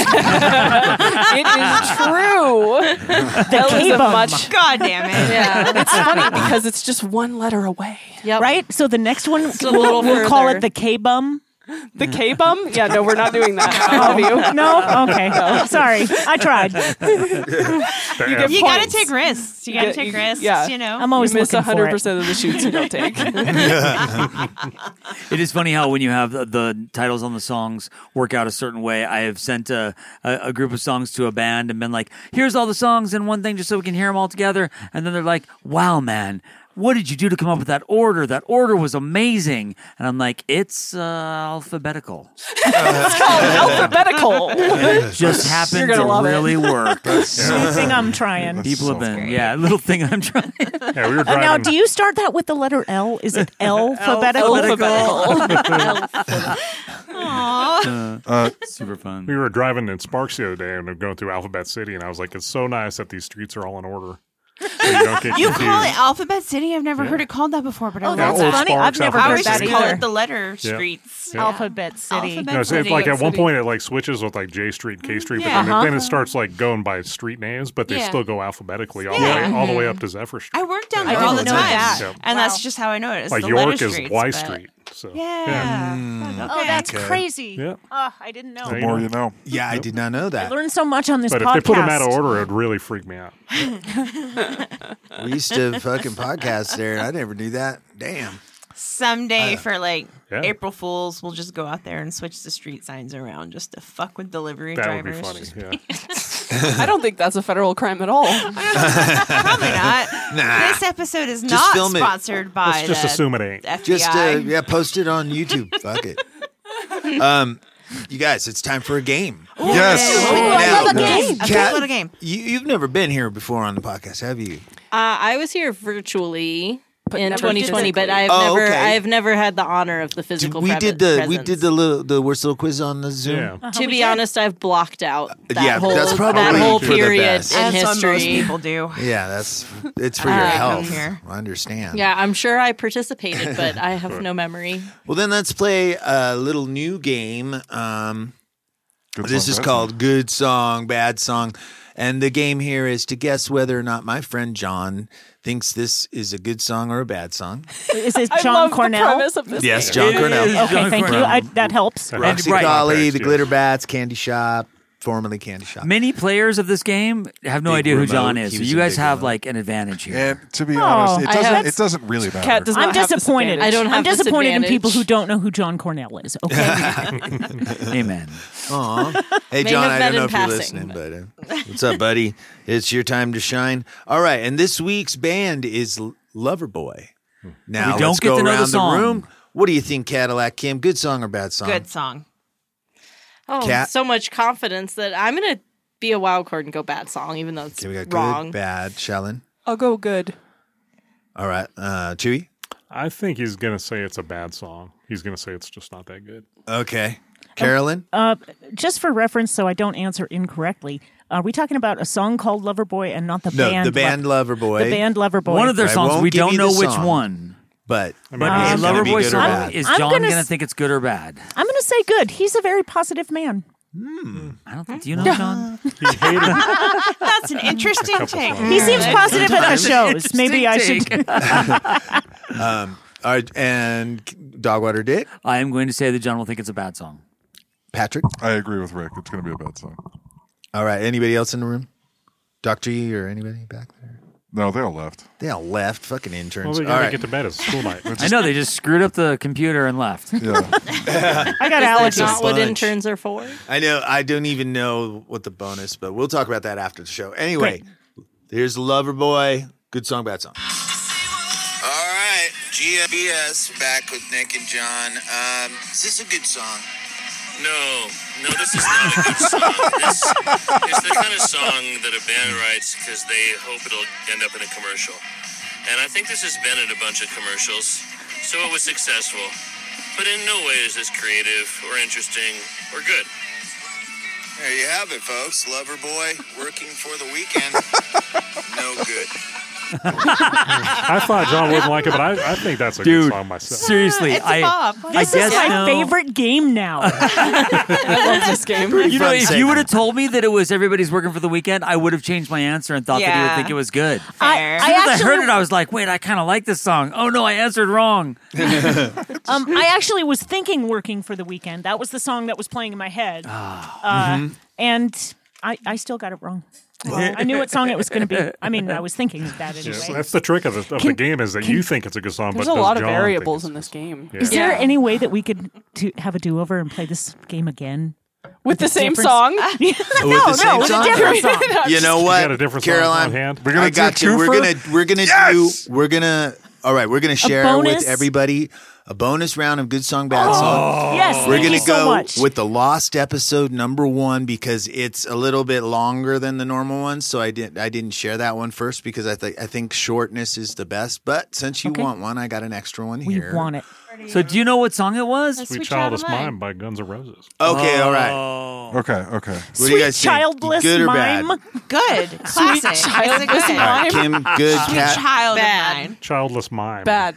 is true. That was a much. God damn it. Yeah, it's funny because it's just one letter away. Yep. Right? So the next one, a little we'll call further. it the K-bum. The K-bum? Yeah, no, we're not doing that. Have you? No? Okay. Sorry. I tried. You gotta take risks. You gotta take risks, you know. I'm always you miss looking for it. 100% of the shoots you don't take. It is funny how when you have the titles on the songs work out a certain way. I have sent a group of songs to a band and been like, here's all the songs in one thing just so we can hear them all together. And then they're like, wow, man, what did you do to come up with that order? That order was amazing. And I'm like, it's alphabetical. It's called alphabetical. It just happened You're gonna to love it. really work. Little thing I'm trying. People have been, little thing I'm trying. Yeah, we were driving. Now, do you start that with the letter L? Is it alphabetical? Super fun. We were driving in Sparks the other day and we were going through Alphabet City, and I was like, it's so nice that these streets are all in order. So you don't get You confused. call it Alphabet City? I've never heard it called that before, but I love that's that. funny. I've never I heard always that just call either. it the letter streets. Yeah. Alphabet City. Alphabet No, so it's City. like at one point it like switches with like J Street, K Street, Yeah. but then it starts like going by street names, but they Yeah. still go alphabetically all Yeah. the way up to Zephyr Street. I work down I there all the didn't know time, that. Yeah. and that's just how I know it. It's Like the York letter is streets, Y but- Street. So Yeah. Oh, that's Okay. crazy. Yeah. Oh, I didn't know. The more you know. Yeah, I did not know I that. learned so much on this But podcast. if they put them out of order, it would really freak me out. We used to fucking podcast there, and I never knew that. Damn. Someday for like Yeah. April Fools, we'll just go out there and switch the street signs around just to fuck with delivery That would be drivers. funny. Just- Yeah. I don't think that's a federal crime at all. Probably not. Nah. This episode is Just not film it. sponsored by Let's just the assume it ain't. FBI. Just post it on YouTube. Fuck it. You guys, it's time for a game. Yes. I love a game. A Kat, quick little game. You've never been here before on the podcast, have you? I was here virtually in never 2020, but physically. I've never had the honor of the physical We did presence. the worst little quiz on the Zoom. Yeah. To be honest, I've blocked out that Yeah, whole, that's probably that whole for the period best. in That's what most history. people do. Yeah, it's for your come health. here. I understand. Yeah, I'm sure I participated, but I have no memory. Well, then let's play a little new game. Good This song, is bad called song. Good Song, Bad Song. And the game here is to guess whether or not my friend John thinks this is a good song or a bad song. Is it I John love Cornell? the premise of this. Yes, game. John Cornell. Okay, thank you. That helps. Roxy Right. Collie, Context, the yes. Glitter Bats, Candy Shop, formerly Candy Shop. Many players of this game have no Big idea who remote. John is, He so was you a guys big have remote. like an advantage here. And to be honest, I it doesn't really matter. Kat does not I'm have this disappointed. advantage. I don't have I'm this disappointed in advantage. people who don't know who John Cornell is. Okay. Amen. Aw. Hey, May John, have I met don't know in if you're passing, listening, but what's up, buddy? It's your time to shine. All right, and this week's band is Loverboy. Now, We don't let's get go to know the around the song. room. What do you think, Cadillac Kim? Good song or bad song? Good song. Oh, Kat? so much confidence that I'm going to be a wild card and go bad song, even though it's Okay, we got wrong. good, bad. Shallon? I'll go good. All right. Chewy? I think he's going to say it's a bad song. He's going to say it's just not that good. Okay. Carolyn? Just for reference, so I don't answer incorrectly, are we talking about a song called Loverboy and not the No, band? the band Loverboy. The band Loverboy. One of their I songs. won't We give don't you know the which song. one. But But it's a gonna be Loverboy good or song, bad. is I'm John gonna going to s- think it's good or bad? I'm going to say good. He's a very positive man. I don't think. Do you know John? He hated That's an interesting couple take. songs. He seems positive at the That's an shows. Maybe I interesting should. All right, and Dogwater Dick? I am going to say that John will think it's a bad song. Patrick? I agree with Rick. It's going to be a bad song. All right, anybody else in the room? Dr. E or anybody back there? No, they all left. They all left. Fucking interns. Well, they all got to right. get to bed. It's school night. I know they just screwed up the computer and left. Yeah. I got That's allergies. not what bunch. interns are for. I know. I don't even know what the bonus, but we'll talk about that after the show. Anyway, here's Loverboy. Good song, bad song. All right, GBS back with Nick and John. Is this a good song? No, this is not a good song. This is the kind of song that a band writes because they hope it'll end up in a commercial. And I think this has been in a bunch of commercials, so it was successful. But in no way is this creative or interesting or good. There you have it, folks. Loverboy working for the weekend. No good. I thought John wouldn't like it, but I think that's a Dude, good song myself. seriously, It's a bop. I This guess is my no. favorite game now. I love this game. You know, fun if you segment. would have told me that it was everybody's working for the weekend, I would have changed my answer and thought that he would Yeah. think it was good. Fair. As soon as I actually- heard it, I was like, wait, I kind of like this song. Oh no, I answered wrong. I actually was thinking "Working for the Weekend." That was the song that was playing in my head, and I still got it wrong. I knew what song it was going to be. I mean, I was thinking of that Yeah, anyway. so that's the trick of the game is that you think it's a good song, There's but a does lot of John think variables it's- in this game. Yeah. Is there Yeah. any way that we could have a do-over and play this game again? With the same different- song? With the same with a song? different song. You know You what, got a different song Caroline? on hand? We're gonna I got do you. We're twofer? gonna all right, we're gonna share bonus? with everybody a bonus round of good song, bad song. Yes, We're thank gonna you so go much. with the lost episode number 1 because it's a little bit longer than the normal one. So I didn't share that one first because I think shortness is the best. But since you Okay. want one, I got an extra one We here. want it. So do you know what song it was? Sweet Childless Mime by Guns N' Roses. Okay, all right. Okay. What do you Sweet guys think? childless Good or mime. bad? Good. Classic. Is it good? All right, Kim, good. Sweet Cat, child Bad. of mine. Childless Mime. Bad.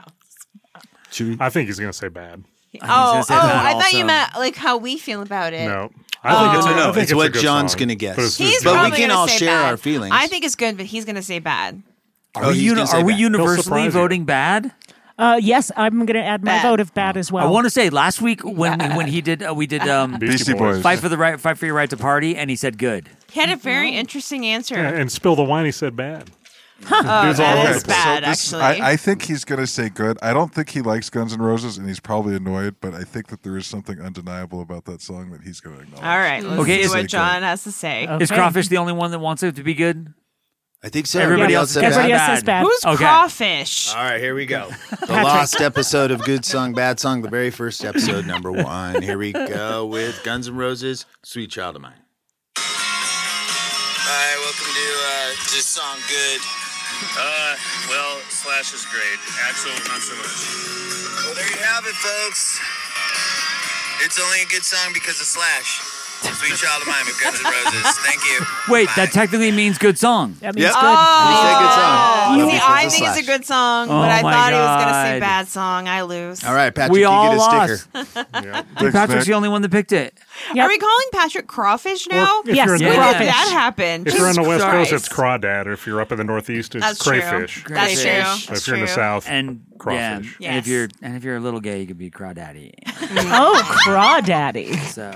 Chewy. I think he's going to say bad. Oh, say bad I thought you also. meant like how we feel about it. No. I think it's, No, I think it's a what good John's song, gonna guess. but it's He's just- But we probably can gonna all say share bad. our feelings. I think it's good, but he's gonna say bad. Oh, he's gonna say Are we bad. universally surprise you. voting bad? Yes, I'm going to add my Bad. vote of bad as well. I want to say last week when he did we did Beastie Boys. fight for your right to party, and he said good. He had a very interesting answer. Yeah, and Spill the Wine, he said bad. Oh, Dude's all over that the is place. bad, this- actually. I think he's going to say good. I don't think he likes Guns N' Roses, and he's probably annoyed, but I think that there is something undeniable about that song that he's going to acknowledge. All right, let's Okay, see is what it John has to say. Is Crawfish the only one that wants it to be good? I think so. Everybody else said Everybody bad. else says bad. Who's Okay. Crawfish? All right, here we go. The lost episode of Good Song, Bad Song, the very first episode, number 1. Here we go with Guns N' Roses, Sweet Child of Mine. Hi, welcome to this song, Good. Well, Slash is great. Axel, not so much. Well, there you have it, folks. It's only a good song because of Slash. Sweet Child of Mine with Guns N' Roses. Thank you. Wait, Bye. that technically means good song. That means Yep. good. You say good song. Oh, But see, because I of think it's Slash. a good song, Oh but I my thought he was going to say God. bad song. I lose. All right, Patrick, We you all get a lost. sticker. Yeah. Patrick's the only one that picked it. Yep. Are we calling Patrick Crawfish now? If Yes, you're in When the did Crawfish. that happen? If you're on the Jesus West Coast, Christ. it's Crawdad. Or if you're up in the Northeast, it's That's true. Crayfish. That's true. Crayfish. So if you're in the South, And Crawfish. yeah, and if you're a little gay, you could be Crawdaddy. Oh, crawdaddy. So,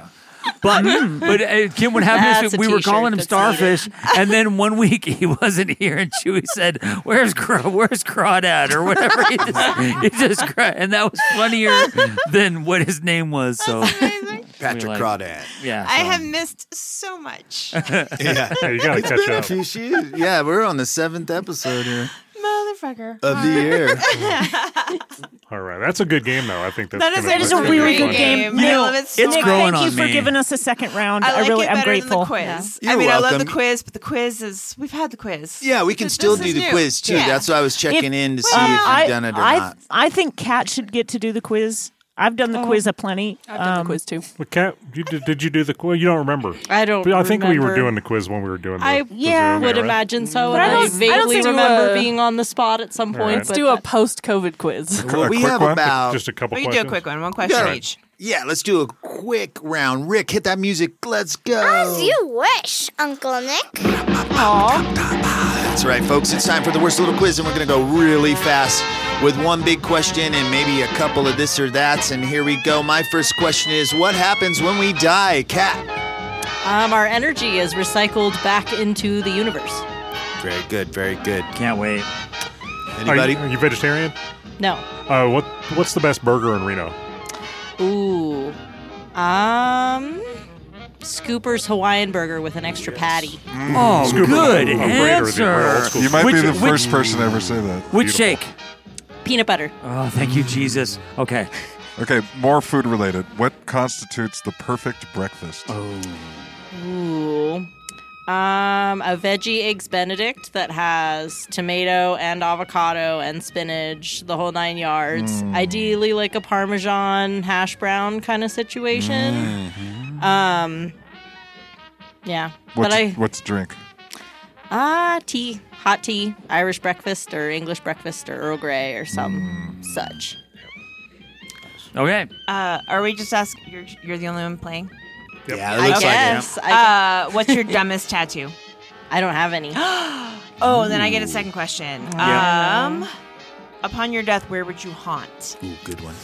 But Kim, what happened is That's a we were t-shirt calling him that's Starfish, and then one week he wasn't here, and Chewy said, "Where's Crawdad?" or whatever. He just cried, and that was funnier than what his name was. So Patrick Crawdad. Yeah, I have missed so much. Yeah, you got to It's catch been a up. few yeah, we're on the 7th episode here Motherfucker. of the year. All right, that's a good game, though. I think That is It is a really good game. I love it so It's much. growing Thank you on for me. giving us a second round. I like really, it I'm better grateful. than the quiz. You're I mean, I love welcome. the quiz, but the quiz is we've had the quiz. Yeah, we can This still is do the new. quiz too. Yeah. That's why I was checking in to see if I- you've done it or not. I think Kat should get to do the quiz. I've done the quiz aplenty. I've done the quiz too. Well, Kat, did you do the quiz? You don't remember? I don't. I think we were remember. doing the quiz when we were doing the I the yeah Zoom would era. imagine so. But And I I, don't vaguely think remember do a- being on the spot at some point. Let's but Do a post-COVID quiz. Well, we quick have one? about Just a couple We can do a questions. quick one question Yeah. each. yeah. Let's do a quick round. Rick, hit that music. Let's go. As you wish, Uncle Nick. That's right, folks. It's time for the worst little quiz, and we're going to go really fast with one big question and maybe a couple of this or that's. And here we go. My first question is, what happens when we die? Kat. our energy is recycled back into the universe. Very good. Very good. Can't wait. Anybody? Are you vegetarian? No. What's the best burger in Reno? Ooh. Scooper's Hawaiian burger with an extra patty. Oh, Scooper, good upgrade or the real old answer. school? You might be Which- the which- first person to ever say that. Which shake? Peanut butter. Oh, thank you, Jesus. Okay. Okay, more food related. What constitutes the perfect breakfast? Ooh. A veggie eggs Benedict that has tomato and avocado and spinach, the whole 9 yards. Ideally, like a Parmesan hash brown kind of situation. Yeah. What's the drink? Tea, hot tea, Irish breakfast or English breakfast or Earl Grey or some such. Okay. Are we just asking? You're the only one playing. Yep. Yeah, it I looks like it. guess. What's your dumbest tattoo? I don't have any. Oh, then I get a second question. Yeah. Upon your death, where would you haunt? Ooh, good one.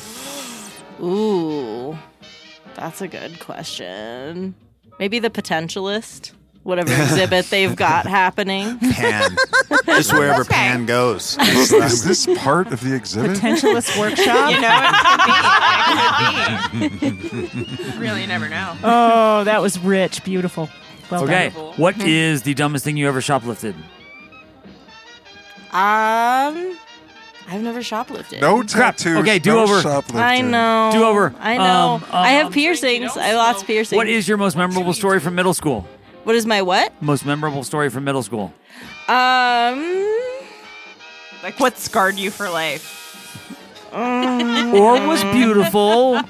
Ooh, that's a good question. Maybe the Potentialist, whatever exhibit they've got happening. Pan. Just wherever Okay. Pan goes. Is this part of the exhibit? Potentialist workshop. You know, it could be. Really, you never know. Oh, that was rich. Beautiful. Well Okay. done. What is the dumbest thing you ever shoplifted? I've never shoplifted. No Crap. tattoos. Okay, do no over. shoplifting. I know. Do over. I know. I have piercings. I have lots of piercings. What is your most memorable story from middle school? What is my what? Most memorable story from middle school? Like, what scarred you for life? Or was beautiful?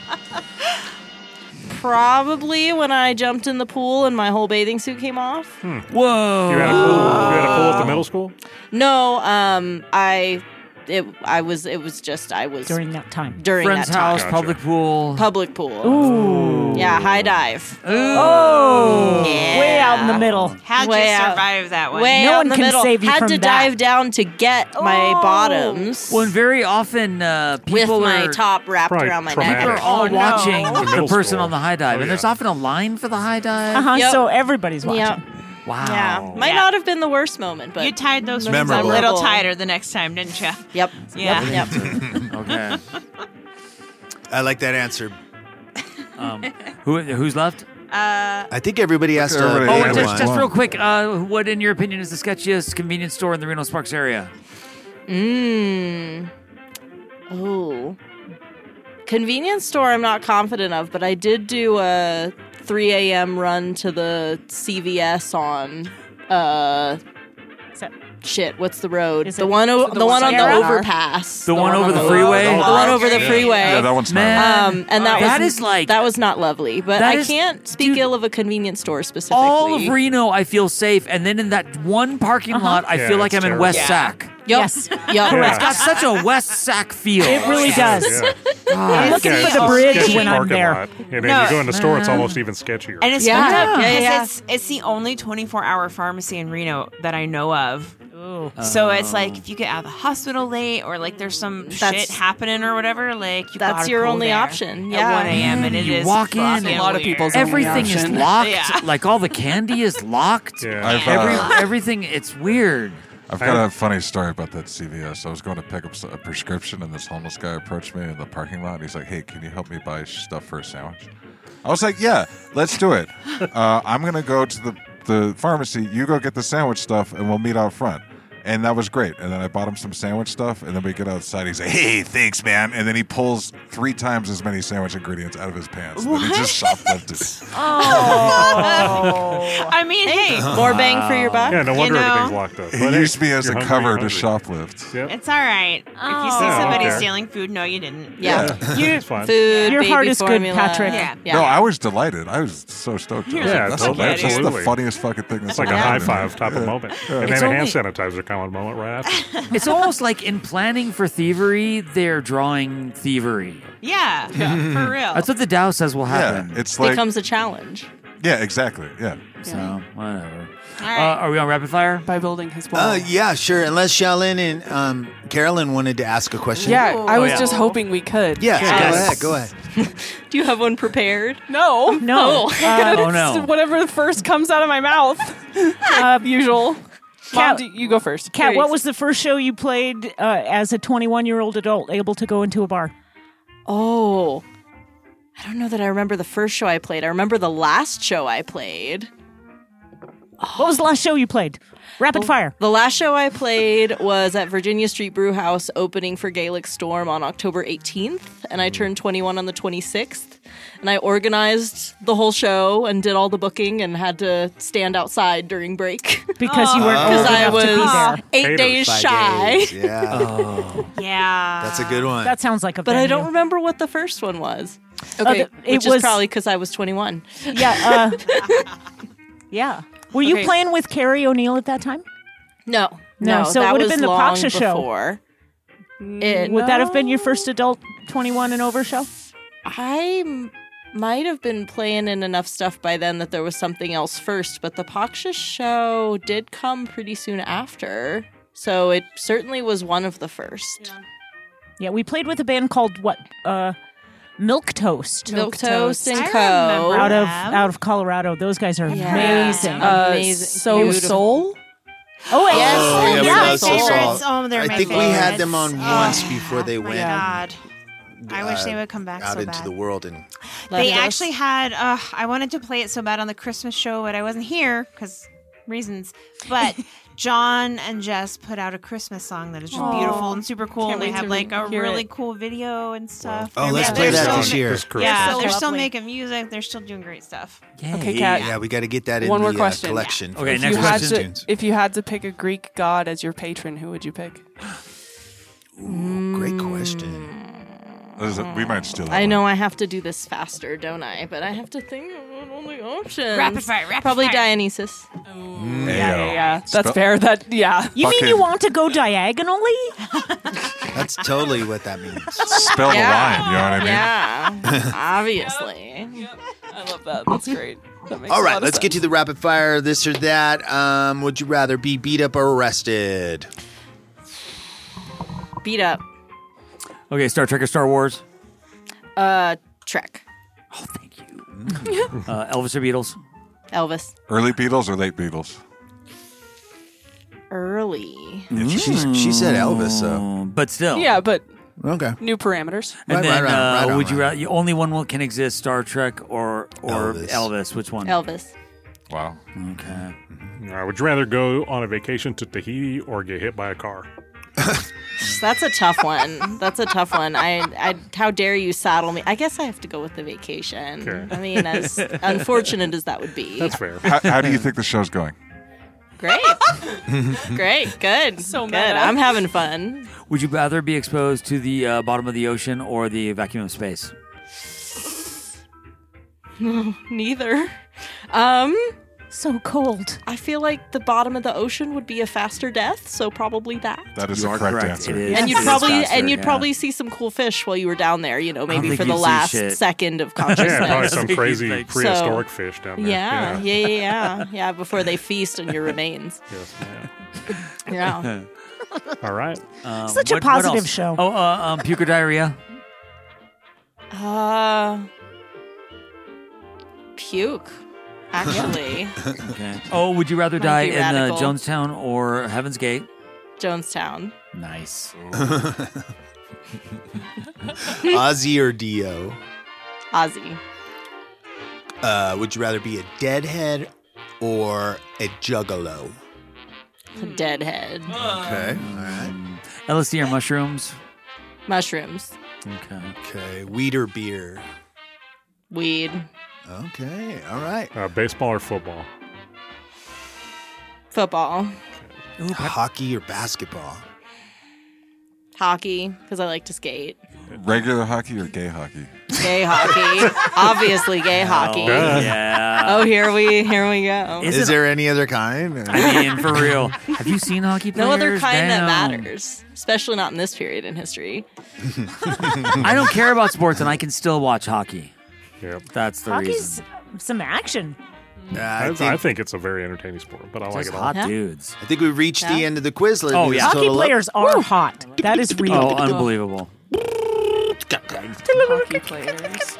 Probably when I jumped in the pool and my whole bathing suit came off. Whoa. You had a pool at the middle school? No, it was just I was During that time. during Friend's that time. house, public pool. Public pool. Ooh. Yeah, high dive. Oh. Yeah. Way out in the middle. How'd Way you out. survive that one? Way No out one in the can middle. save you Had from to that. dive down to get my bottoms Well, and very often with people my are, top wrapped Probably around my traumatic. people neck. are all Oh, no. watching In the middle person school. on the high dive. Oh, And there's yeah. often a line for the high dive. Uh-huh. Yep. So everybody's watching. Yep. Wow. Yeah, might not have been the worst moment, but You tied those It's rings a memorable. little tighter the next time, didn't you? Yep. Yeah. Yep. Okay. I like that answer. Who's left? I think everybody has to. Everybody Oh, Yeah, and which just one? real quick, what in your opinion is the sketchiest convenience store in the Reno Sparks area? Oh. Convenience store I'm not confident of, but I did do a 3 a.m. run to the CVS on shit, what's the road? Is The it- one is it the one on the Sarah? overpass. The one over on the freeway? The one over the freeway. Yeah, that one's Man, and that is like that was not lovely, but that I is- can't speak dude, ill of a convenience store specifically. all of Reno. I feel safe, and then in that one parking lot, I Yeah, feel like it's I'm in terrible. West Yeah. Sac. Yep. Yes. Yep. Yeah. It's got such a West Sac feel. It really does. Yeah. I'm looking Yeah, for it's the a bridge sketchy when I'm parking there. lot. And then No. you go in the store, it's almost even sketchier. And it's Yeah. fucked up Yeah, because yeah. it's the only 24-hour pharmacy in Reno that I know of So it's like if you get out of the hospital late or like there's some shit happening or whatever, like you That's gotta your go only there option. at 1 a.m. and it you is walk in, fucking and a lot of people's everything is option. locked. Yeah. Like all the candy is locked. I've, Everything. It's weird. I've got a funny story about that CVS. I was going to pick up a prescription, and this homeless guy approached me in the parking lot. And he's like, "Hey, can you help me buy stuff for a sandwich?" I was like, "Yeah, let's do it. I'm gonna go to the pharmacy. You go get the sandwich stuff, and we'll meet out front." And that was great. And then I bought him some sandwich stuff, and then we get outside. He's like, "Hey, thanks, man." And then he pulls 3 times as many sandwich ingredients out of his pants. And then he just shoplifted. I mean, hey, more bang for your buck. Yeah, no wonder You know? everything's locked up. He But hey, used me as you're a hungry, cover you're to hungry. shoplift. Yep. it's all right. If you see Yeah, somebody okay. stealing food, no, you didn't. Yeah. It's fine. Food, Your baby heart is good, formula. Patrick. Yeah. No, I was delighted. I was so stoked. You're Yeah, that's totally, that's just the absolutely. funniest fucking thing. It's like a high five type of moment. And It's then a hand only- sanitizer kind of moment right after. It's almost like in planning for thievery, they're drawing thievery. Yeah, for real. That's what the Dow says will happen. Yeah, it's like Becomes a challenge. yeah, exactly. Yeah. So whatever. All right. Are we on rapid fire? By building his wall. Yeah, sure. Unless Shaolin and Carolyn wanted to ask a question. Yeah, I was yeah. just hoping we could. Yeah, Yes. go ahead. Do you have one prepared? No. No. Oh no. Whatever first comes out of my mouth. Usual. Mom, you go first. Kat, what was the first show you played as a 21-year-old adult able to go into a bar? Oh, I don't know that I remember the first show I played. I remember the last show I played. What was the last show you played? Rapid fire. The last show I played was at Virginia Street Brew House, opening for Gaelic Storm on October 18th, and I turned 21 on the 26th. And I organized the whole show and did all the booking and had to stand outside during break Because you weren't because old I enough to be there. was 8 days 5 shy. days, Yeah. Yeah. That's a good one. That sounds like a But I venue. don't remember what the first one was. Okay. Which is probably because I was 21. Yeah. Yeah. Were you Okay. playing with Carrie O'Neill at that time? No. So it that would have was been the long Paksha show. before. Would that have been your first adult 21 and over show? I might have been playing in enough stuff by then that there was something else first, but the Paksha show did come pretty soon after. So it certainly was one of the first. Yeah, we played with a band called what? Milk Toast. Milk Toast and I Co. remember Out of Colorado. Those guys are Yeah. amazing. Amazing. So Beautiful. Soul? Oh, Yes. Oh, yeah, we They're my love Soul favorites. Salt. Oh, they're I my think we had favorites. them on once before they Oh my went God. I wish they would come back out so into bad. the world. And They Love us. actually had. I wanted to play it so bad on the Christmas show, but I wasn't here because reasons. But John and Jess put out a Christmas song that is just beautiful and super cool. Can't And they wait have to like a hear really it. cool video and stuff. oh, let's Yeah, play they're that still this year. This Christmas. Yeah, So they're still lovely. making music. They're still doing great stuff. Okay, Kat. Yeah, we got to get that in One more the question. collection. Okay, If next you, had question. to, if you had to pick a Greek god as your patron, who would you pick? Ooh, great question. We might steal that I one. know I have to do this faster, don't I? But I have to think of all the options. Rapid fire. Probably Dionysus. Yeah. That's Spell- fair. You You mean Fucking- you want to go diagonally? That's totally what that means. Spell the line. You know what I mean? Yeah, obviously. I love that. That's great. That makes All a right, lot of let's get to sense. the rapid fire. This or that. Would you rather be beat up or arrested? Beat up. Okay, Star Trek or Star Wars? Trek. Oh, thank you. Elvis or Beatles? Elvis. Early Beatles or late Beatles? Early. She said Elvis, so. But still. Yeah, but Okay. new parameters. And Right, then, right on, would you right. rather? Only one can exist: Star Trek or Elvis. Elvis. Which one? Elvis. Wow. Okay. Would you rather go on a vacation to Tahiti or get hit by a car? That's a tough one. That's a tough one. I how dare you saddle me? I guess I have to go with the vacation. Okay. I mean, as unfortunate as that would be. That's fair. How do you think the show's going? Great. Great. Good. So good. meta. I'm having fun. Would you rather be exposed to the bottom of the ocean or the vacuum of space? Neither. So cold. I feel like the bottom of the ocean would be a faster death, so probably that. That is You the are correct correct. answer. It is. And you'd It is probably faster, yeah. probably see some cool fish while you were down there, you know, maybe think for the you'd see last shit. second of Yeah, consciousness. probably some That's crazy like- prehistoric fish down there. Yeah, yeah, before they feast on your remains. Yes, ma'am. Yeah. All right. Such a positive show. Oh, puke or diarrhea? Puke, actually. Okay. Oh, would you rather Might die be in radical. Jonestown or Heaven's Gate? Jonestown. Nice. Ozzy or Dio? Ozzy. Would you rather be a deadhead or a juggalo? A deadhead. Okay, all right. LSD or mushrooms? Mushrooms. Okay. Okay, weed or beer? Weed. Okay, all right. Baseball or football? Football. Hockey or basketball? Hockey, because I like to skate. Regular hockey or gay hockey? Gay hockey. Obviously gay hockey. Yeah. Oh, here we go. Is there any other kind? I mean, for real. Have you seen hockey players? No other kind that Damn. matters, especially not in this period in history. I don't care about sports, and I can still watch hockey. Yep. That's the Hockey's reason. some action. I think it's a very entertaining sport, but I like Just it all. hot dudes. I think we've reached the end of the Quizlet. Oh, yeah. Hockey players are hot. That is real. Oh, unbelievable. Hockey players.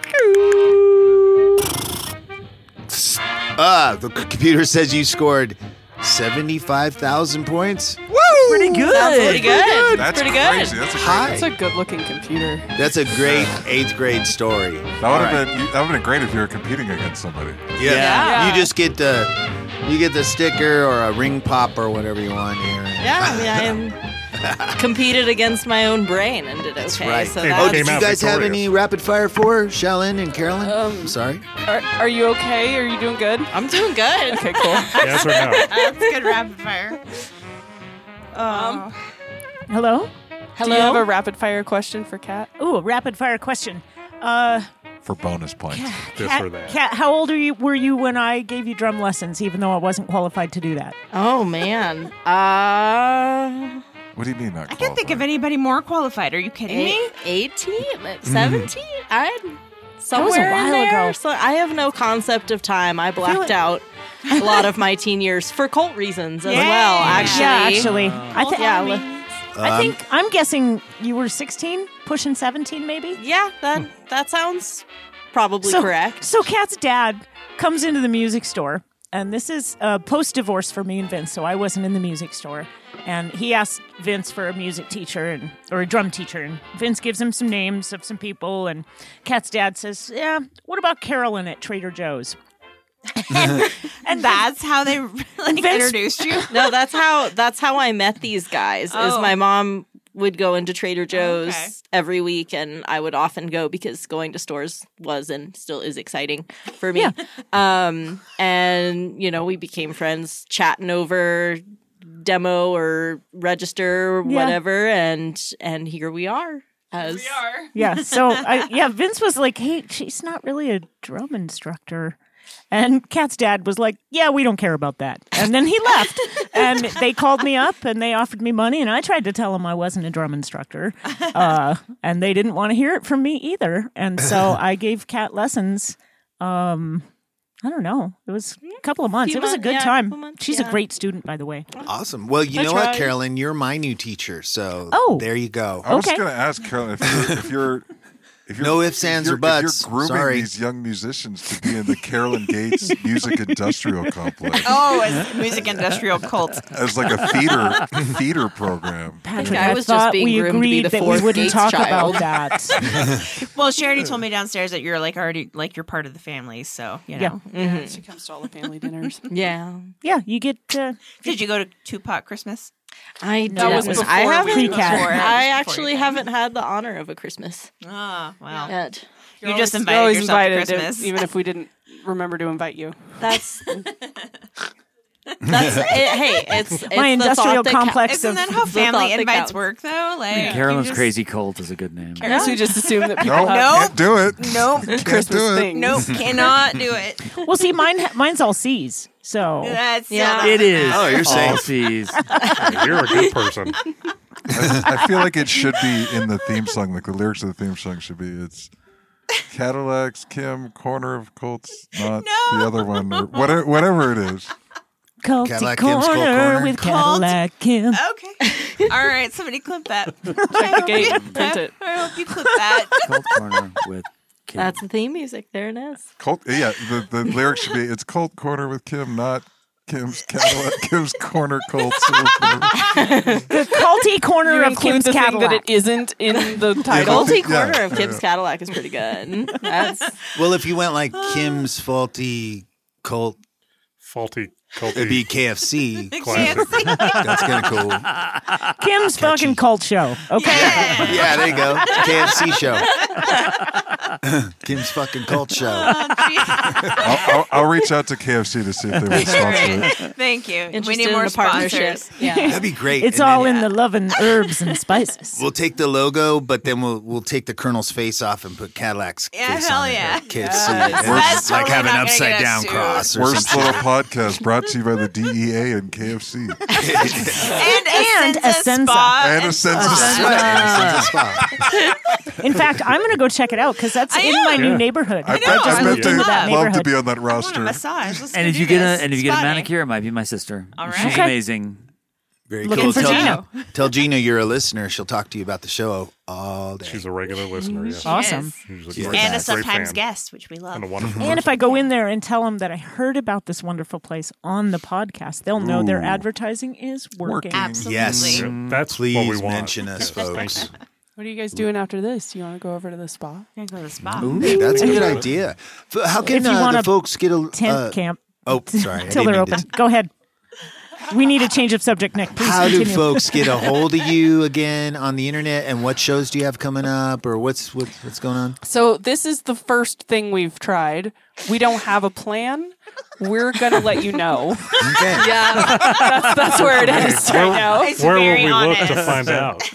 The computer says you scored 75,000 points. Pretty good. Sounds pretty good. That's pretty crazy. good. That's a Hi. It's a good-looking computer. That's a great 8th grade story. That would have been great if you were competing against somebody. Yeah. You just get the sticker or a ring pop or whatever you want here. Yeah, I mean, I competed against my own brain and did okay. That's right. So Hey, that's, Did you guys have any rapid fire for Shaolin and Carolyn? I'm sorry. Are you okay? Are you doing good? I'm doing good. Okay, cool. Yes or no? That's good rapid fire. Hello? Do you have a rapid fire question for Kat? Ooh, rapid fire question. For bonus points. This or that. Kat, how old were you when I gave you drum lessons, even though I wasn't qualified to do that? Oh man. What do you mean not I can't think of anybody more qualified. Are you kidding me? 18, 17. I'm somewhere was a while in there. ago. So I have no concept of time. I blacked out a lot of my teen years for cult reasons as well. Actually, Yeah, actually. I think Yeah, I'm guessing you were 16, pushing 17 maybe? yeah. That sounds probably correct. So Kat's dad comes into the music store, and this is post-divorce for me and Vince, so I wasn't in the music store. And he asked Vince for a music teacher or a drum teacher, and Vince gives him some names of some people, and Kat's dad says, yeah, what about Carolyn at Trader Joe's? And that's how they introduced you. No, that's how I met these guys. Is my mom would go into Trader Joe's every week, and I would often go because going to stores was and still is exciting for me. Yeah. And we became friends, chatting over demo or register or whatever, and here we are. Yeah. So Vince was like, hey, she's not really a drum instructor. And Kat's dad was like, yeah, we don't care about that. And then he left. And they called me up and they offered me money. And I tried to tell them I wasn't a drum instructor. And they didn't want to hear it from me either. And so I gave Kat lessons. I don't know. It was a couple of months. It was a good time. She's a great student, by the way. Awesome. Well, you know what, Carolyn? You're my new teacher. So there you go. I was going to ask Carolyn if you're no ifs, ands, or buts. If you're grooming these young musicians to be in the Carolyn Gates Music Industrial Complex. Oh, as music industrial cult. As like a feeder program. Patrick, I thought we agreed that we wouldn't talk about that. Well, she already told me downstairs that you're already you're part of the family, so you know. Yeah, she comes to all the family dinners. Yeah, you get. Did you go to Tupac Christmas? I did. That was before I haven't. pre-cat. I actually haven't had the honor of a Christmas. Ah, well. Yet. You just You're invited always yourself invited to Christmas. even if we didn't remember to invite you. That's it. Hey, it's my industrial complex. Isn't that how family invites work, though? Like Carolyn's Crazy Cult is a good name. I guess we just assume that people can't do it. Nope. Christmas do it. things. Nope, cannot do it. Well, see, mine's all C's. So That's it is. Oh, you're saying all C's. You're a good person. I feel like it should be in the theme song. Like the lyrics of the theme song should be, it's Cadillacs, Kim, corner of Colts, not the other one, or whatever it is. Culty Cadillac Kim's Colt Corner Corner. with Cult. Cadillac Kim. Okay. All right, somebody clip that. Check the gate. Print it. I hope you clip that. Cold Corner with Kim. That's the theme music. There it is. Colt, yeah, the lyrics should be, it's Colt Corner with Kim, not Kim's Cadillac, Kim's Corner Colt. The culty corner You of include Kim's the thing Cadillac. that it isn't in the title. Culty Yeah, corner of yeah. Kim's Cadillac is pretty good. That's Well, if you went like Kim's faulty Colt, Faulty it'd be KFC. Classic. That's kind of cool. Kim's fucking cult show. Okay. Yeah, there you go. KFC show. Kim's fucking cult show. I'll reach out to KFC to see if they will sponsor it. Thank you. We Interested need in more a partnership. sponsors. Yeah. That'd be great. It's And all then in the love and herbs and spices. We'll take the logo, but then we'll take the Colonel's face off and put Cadillac's Yeah, face hell on yeah. it. Or KFC. Yes. Or That's like totally have an not gonna upside get us down sued. cross or Worst something. little podcast brought to you by the DEA and KFC. And a Senza. And a Senza. In fact, I'm going to go check it out because that's in my new neighborhood. I just bet moved they'd into that love to neighborhood. be on that I want a roster. massage. Let's And go if you do get this. a Spotting. manicure, it might be my sister. All She's right. Okay. amazing. Very Looking cool. for Tell Gino. Tell Gina you're a listener. She'll talk to you about the show all day. She's a regular listener. Yes. Awesome. She's Yeah. great, And a great sometimes fan. guest, which we love. And a wonderful And if person. I go in there and tell them that I heard about this wonderful place on the podcast, they'll know their advertising is working. Absolutely. Yes. Yeah, that's Please what we want. mention us, Yes, folks. thank you. What are you guys doing after this? Do you want to go over to the spa? I'm going to go to the spa. Ooh, that's a good idea. How can If you want the a folks get a Tent camp. Oh, sorry. I Till didn't they're mean open. to- Go ahead. We need a change of subject, Nick. Please How do continue. folks get a hold of you again on the internet? And what shows do you have coming up, or what's going on? So this is the first thing we've tried. We don't have a plan. We're gonna let you know. Okay. Yeah. That's where it is right now. It's Where will very we honest. look to find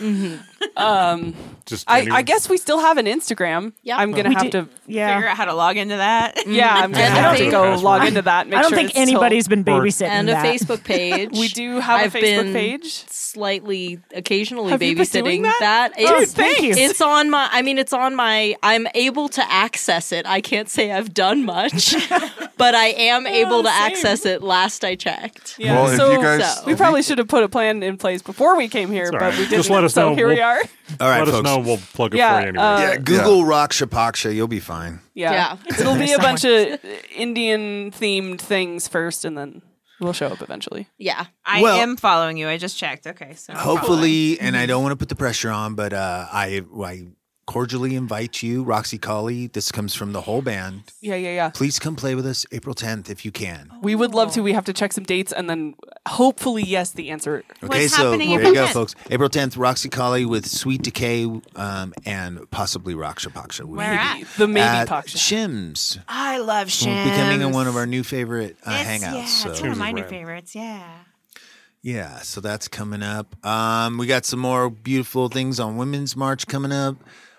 out? Just I guess we still have an Instagram. Yeah. I'm gonna We have did- to. Yeah. Figure out how to log into that. Yeah, I'm gonna And have a to Facebook go password. log into that. Make I don't sure think it's still- anybody's been babysitting And a that. Facebook page. We do have I've a Facebook been page. Slightly, occasionally Have you been doing babysitting that? It- Oh, thank you. It's on my. I mean, it's on my. I'm able to access it. I can't say I've done much, but I am able to same. access it. Last I checked. Yeah. Well, if so you guys- we probably should have put a plan in place before we came here, It's all but right. we didn't. Just let us so know. here we We'll- are. All right, Let us folks. know. We'll plug it Yeah, for you anyway. Yeah, Google Raksha Paksha. You'll be fine. Yeah. Yeah. It'll be a bunch of Indian themed things first, and then we'll show up eventually. Yeah. I Well- am following you. I just checked. Okay, so Hopefully, and I don't want to put the pressure on, but I cordially invite you, Roxy Colley. This comes from the whole band. Yeah. Please come play with us April 10th if you can. We would love to. We have to check some dates, and then hopefully, yes, the answer. Okay, What's so happening there April you go, 10th? folks. April 10th, Roxy Colley with Sweet Decay and possibly Raksha Paksha. Where at? The maybe At Paksha. Shims. I love Shims. Becoming one of our new favorite hangouts. Yeah, so. it's one of my new Shims is rad. favorites. Yeah. Yeah, so that's coming up. We got some more beautiful things on Women's March coming up.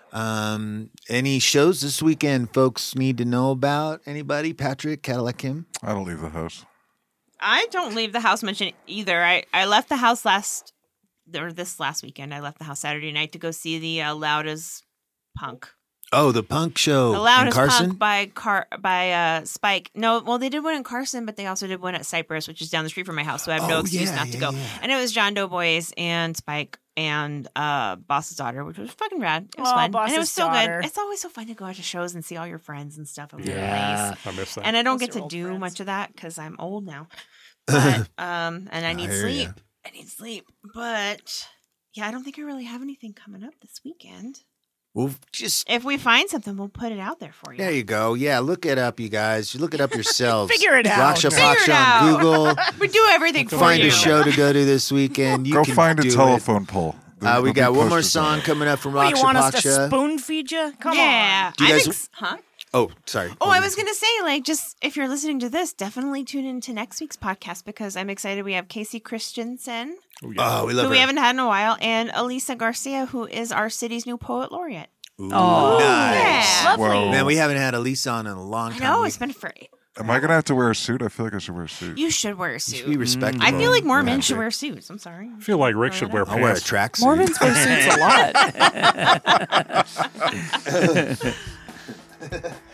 Any shows this weekend folks need to know about? Anybody? Patrick, Cadillac Kim? I don't leave the house. I don't leave the house much either. I left the house this last weekend. I left the house Saturday night to go see the Loud as Punk. Oh, the punk show The Loud in as Carson? Punk by Spike. No, well, they did one in Carson, but they also did one at Cypress, which is down the street from my house. So I have no Oh, excuse yeah, not to yeah, go. yeah. And it was John Doughboys and Spike and Boss's Daughter, which was fucking rad. It was Oh, fun. And it Boss's was so Daughter. good. It's always so fun to go out to shows and see all your friends and stuff over the Yeah. place. I miss that. And I don't Those get are to old do friends. much of that because I'm old now. But and I need hear sleep. ya. I need sleep. But yeah, I don't think I really have anything coming up this weekend. Well, just If we find something, we'll put it out there for you. there you go. Yeah, look it up, you guys. You look it up yourselves. Figure it out. Raksha Figure it Paksha out. on Google. We do everything for Find you. a show to go to this weekend. You Go can find a do it. telephone pole. We There'll got be one more posters on song it. coming up from What, Raksha you want us to Paksha. spoon feed you? Come Yeah. Do you I'm guys- huh? Oh, sorry. Oh, I was going to say, like, just if you're listening to this, definitely tune into next week's podcast because I'm excited. We have Casey Christensen, Oh, we love who her. we haven't had in a while, and Elisa Garcia, who is our city's new poet laureate. Ooh, Oh. nice. Yeah. Lovely. Whoa. Man, we haven't had Elisa on in a long I time. know, We- it's been for. Am I going to have to wear a suit? I feel like I should wear a suit. You should wear a we suit. respect I feel like more men Patrick. should wear suits. I'm sorry. I feel like Rick should wear I'll wear a pants. tracksuit. Mormons wear suits a lot.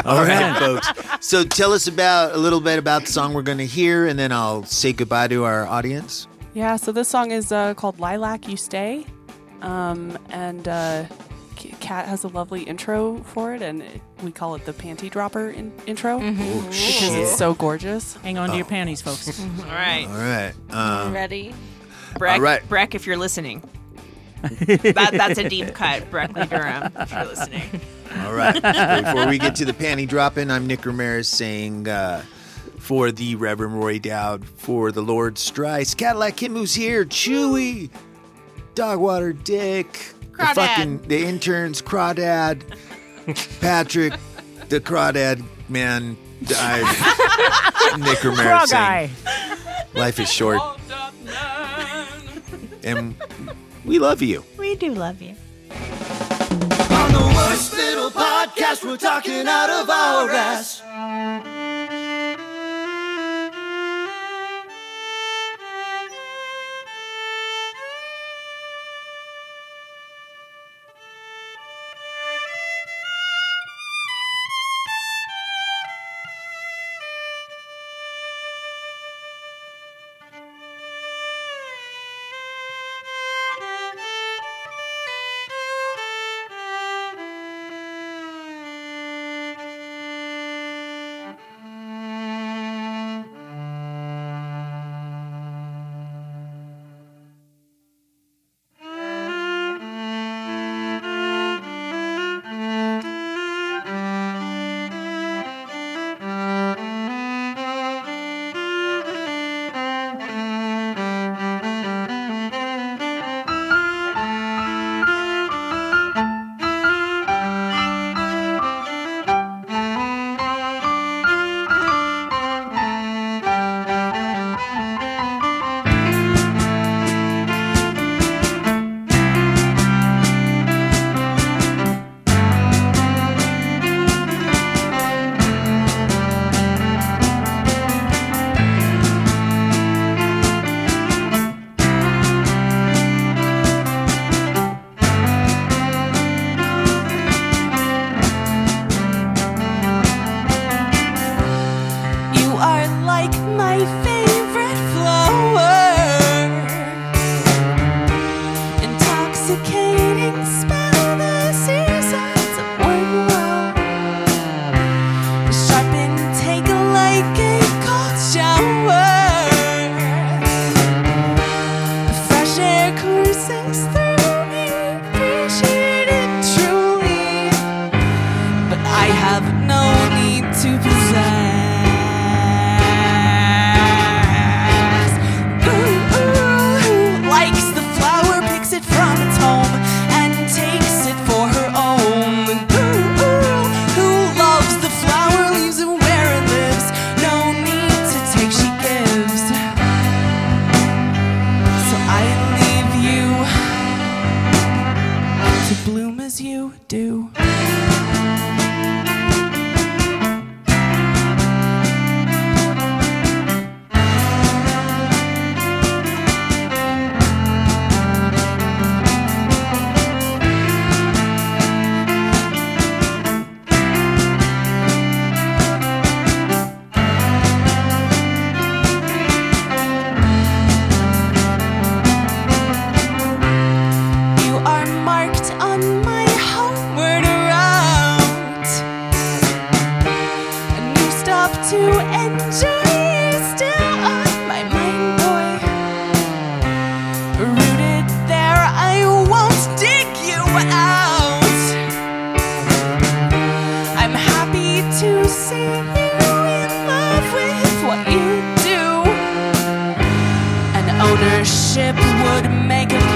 All right, folks. So tell us a little bit about the song we're going to hear, and then I'll say goodbye to our audience. Yeah, so this song is called Lilac You Stay. And Kat has a lovely intro for it, and we call it the panty dropper intro because it's so gorgeous. Hang on to your panties, folks. All right. All right. Ready? Breck, all right. Breck, if you're listening. That's a deep cut, Breckley Durham, if you're listening. All right. Before we get to the panty dropping, I'm Nick Ramirez saying for the Reverend Roy Dowd, for the Lord Strice, Cadillac Kim who's here, Chewy, Dogwater Dick, the interns, Crawdad, Patrick, the Crawdad man, Nick Ramirez saying, life is short. And we love you. We do love you. On the worst little podcast, we're talking out of our ass. Ownership would make a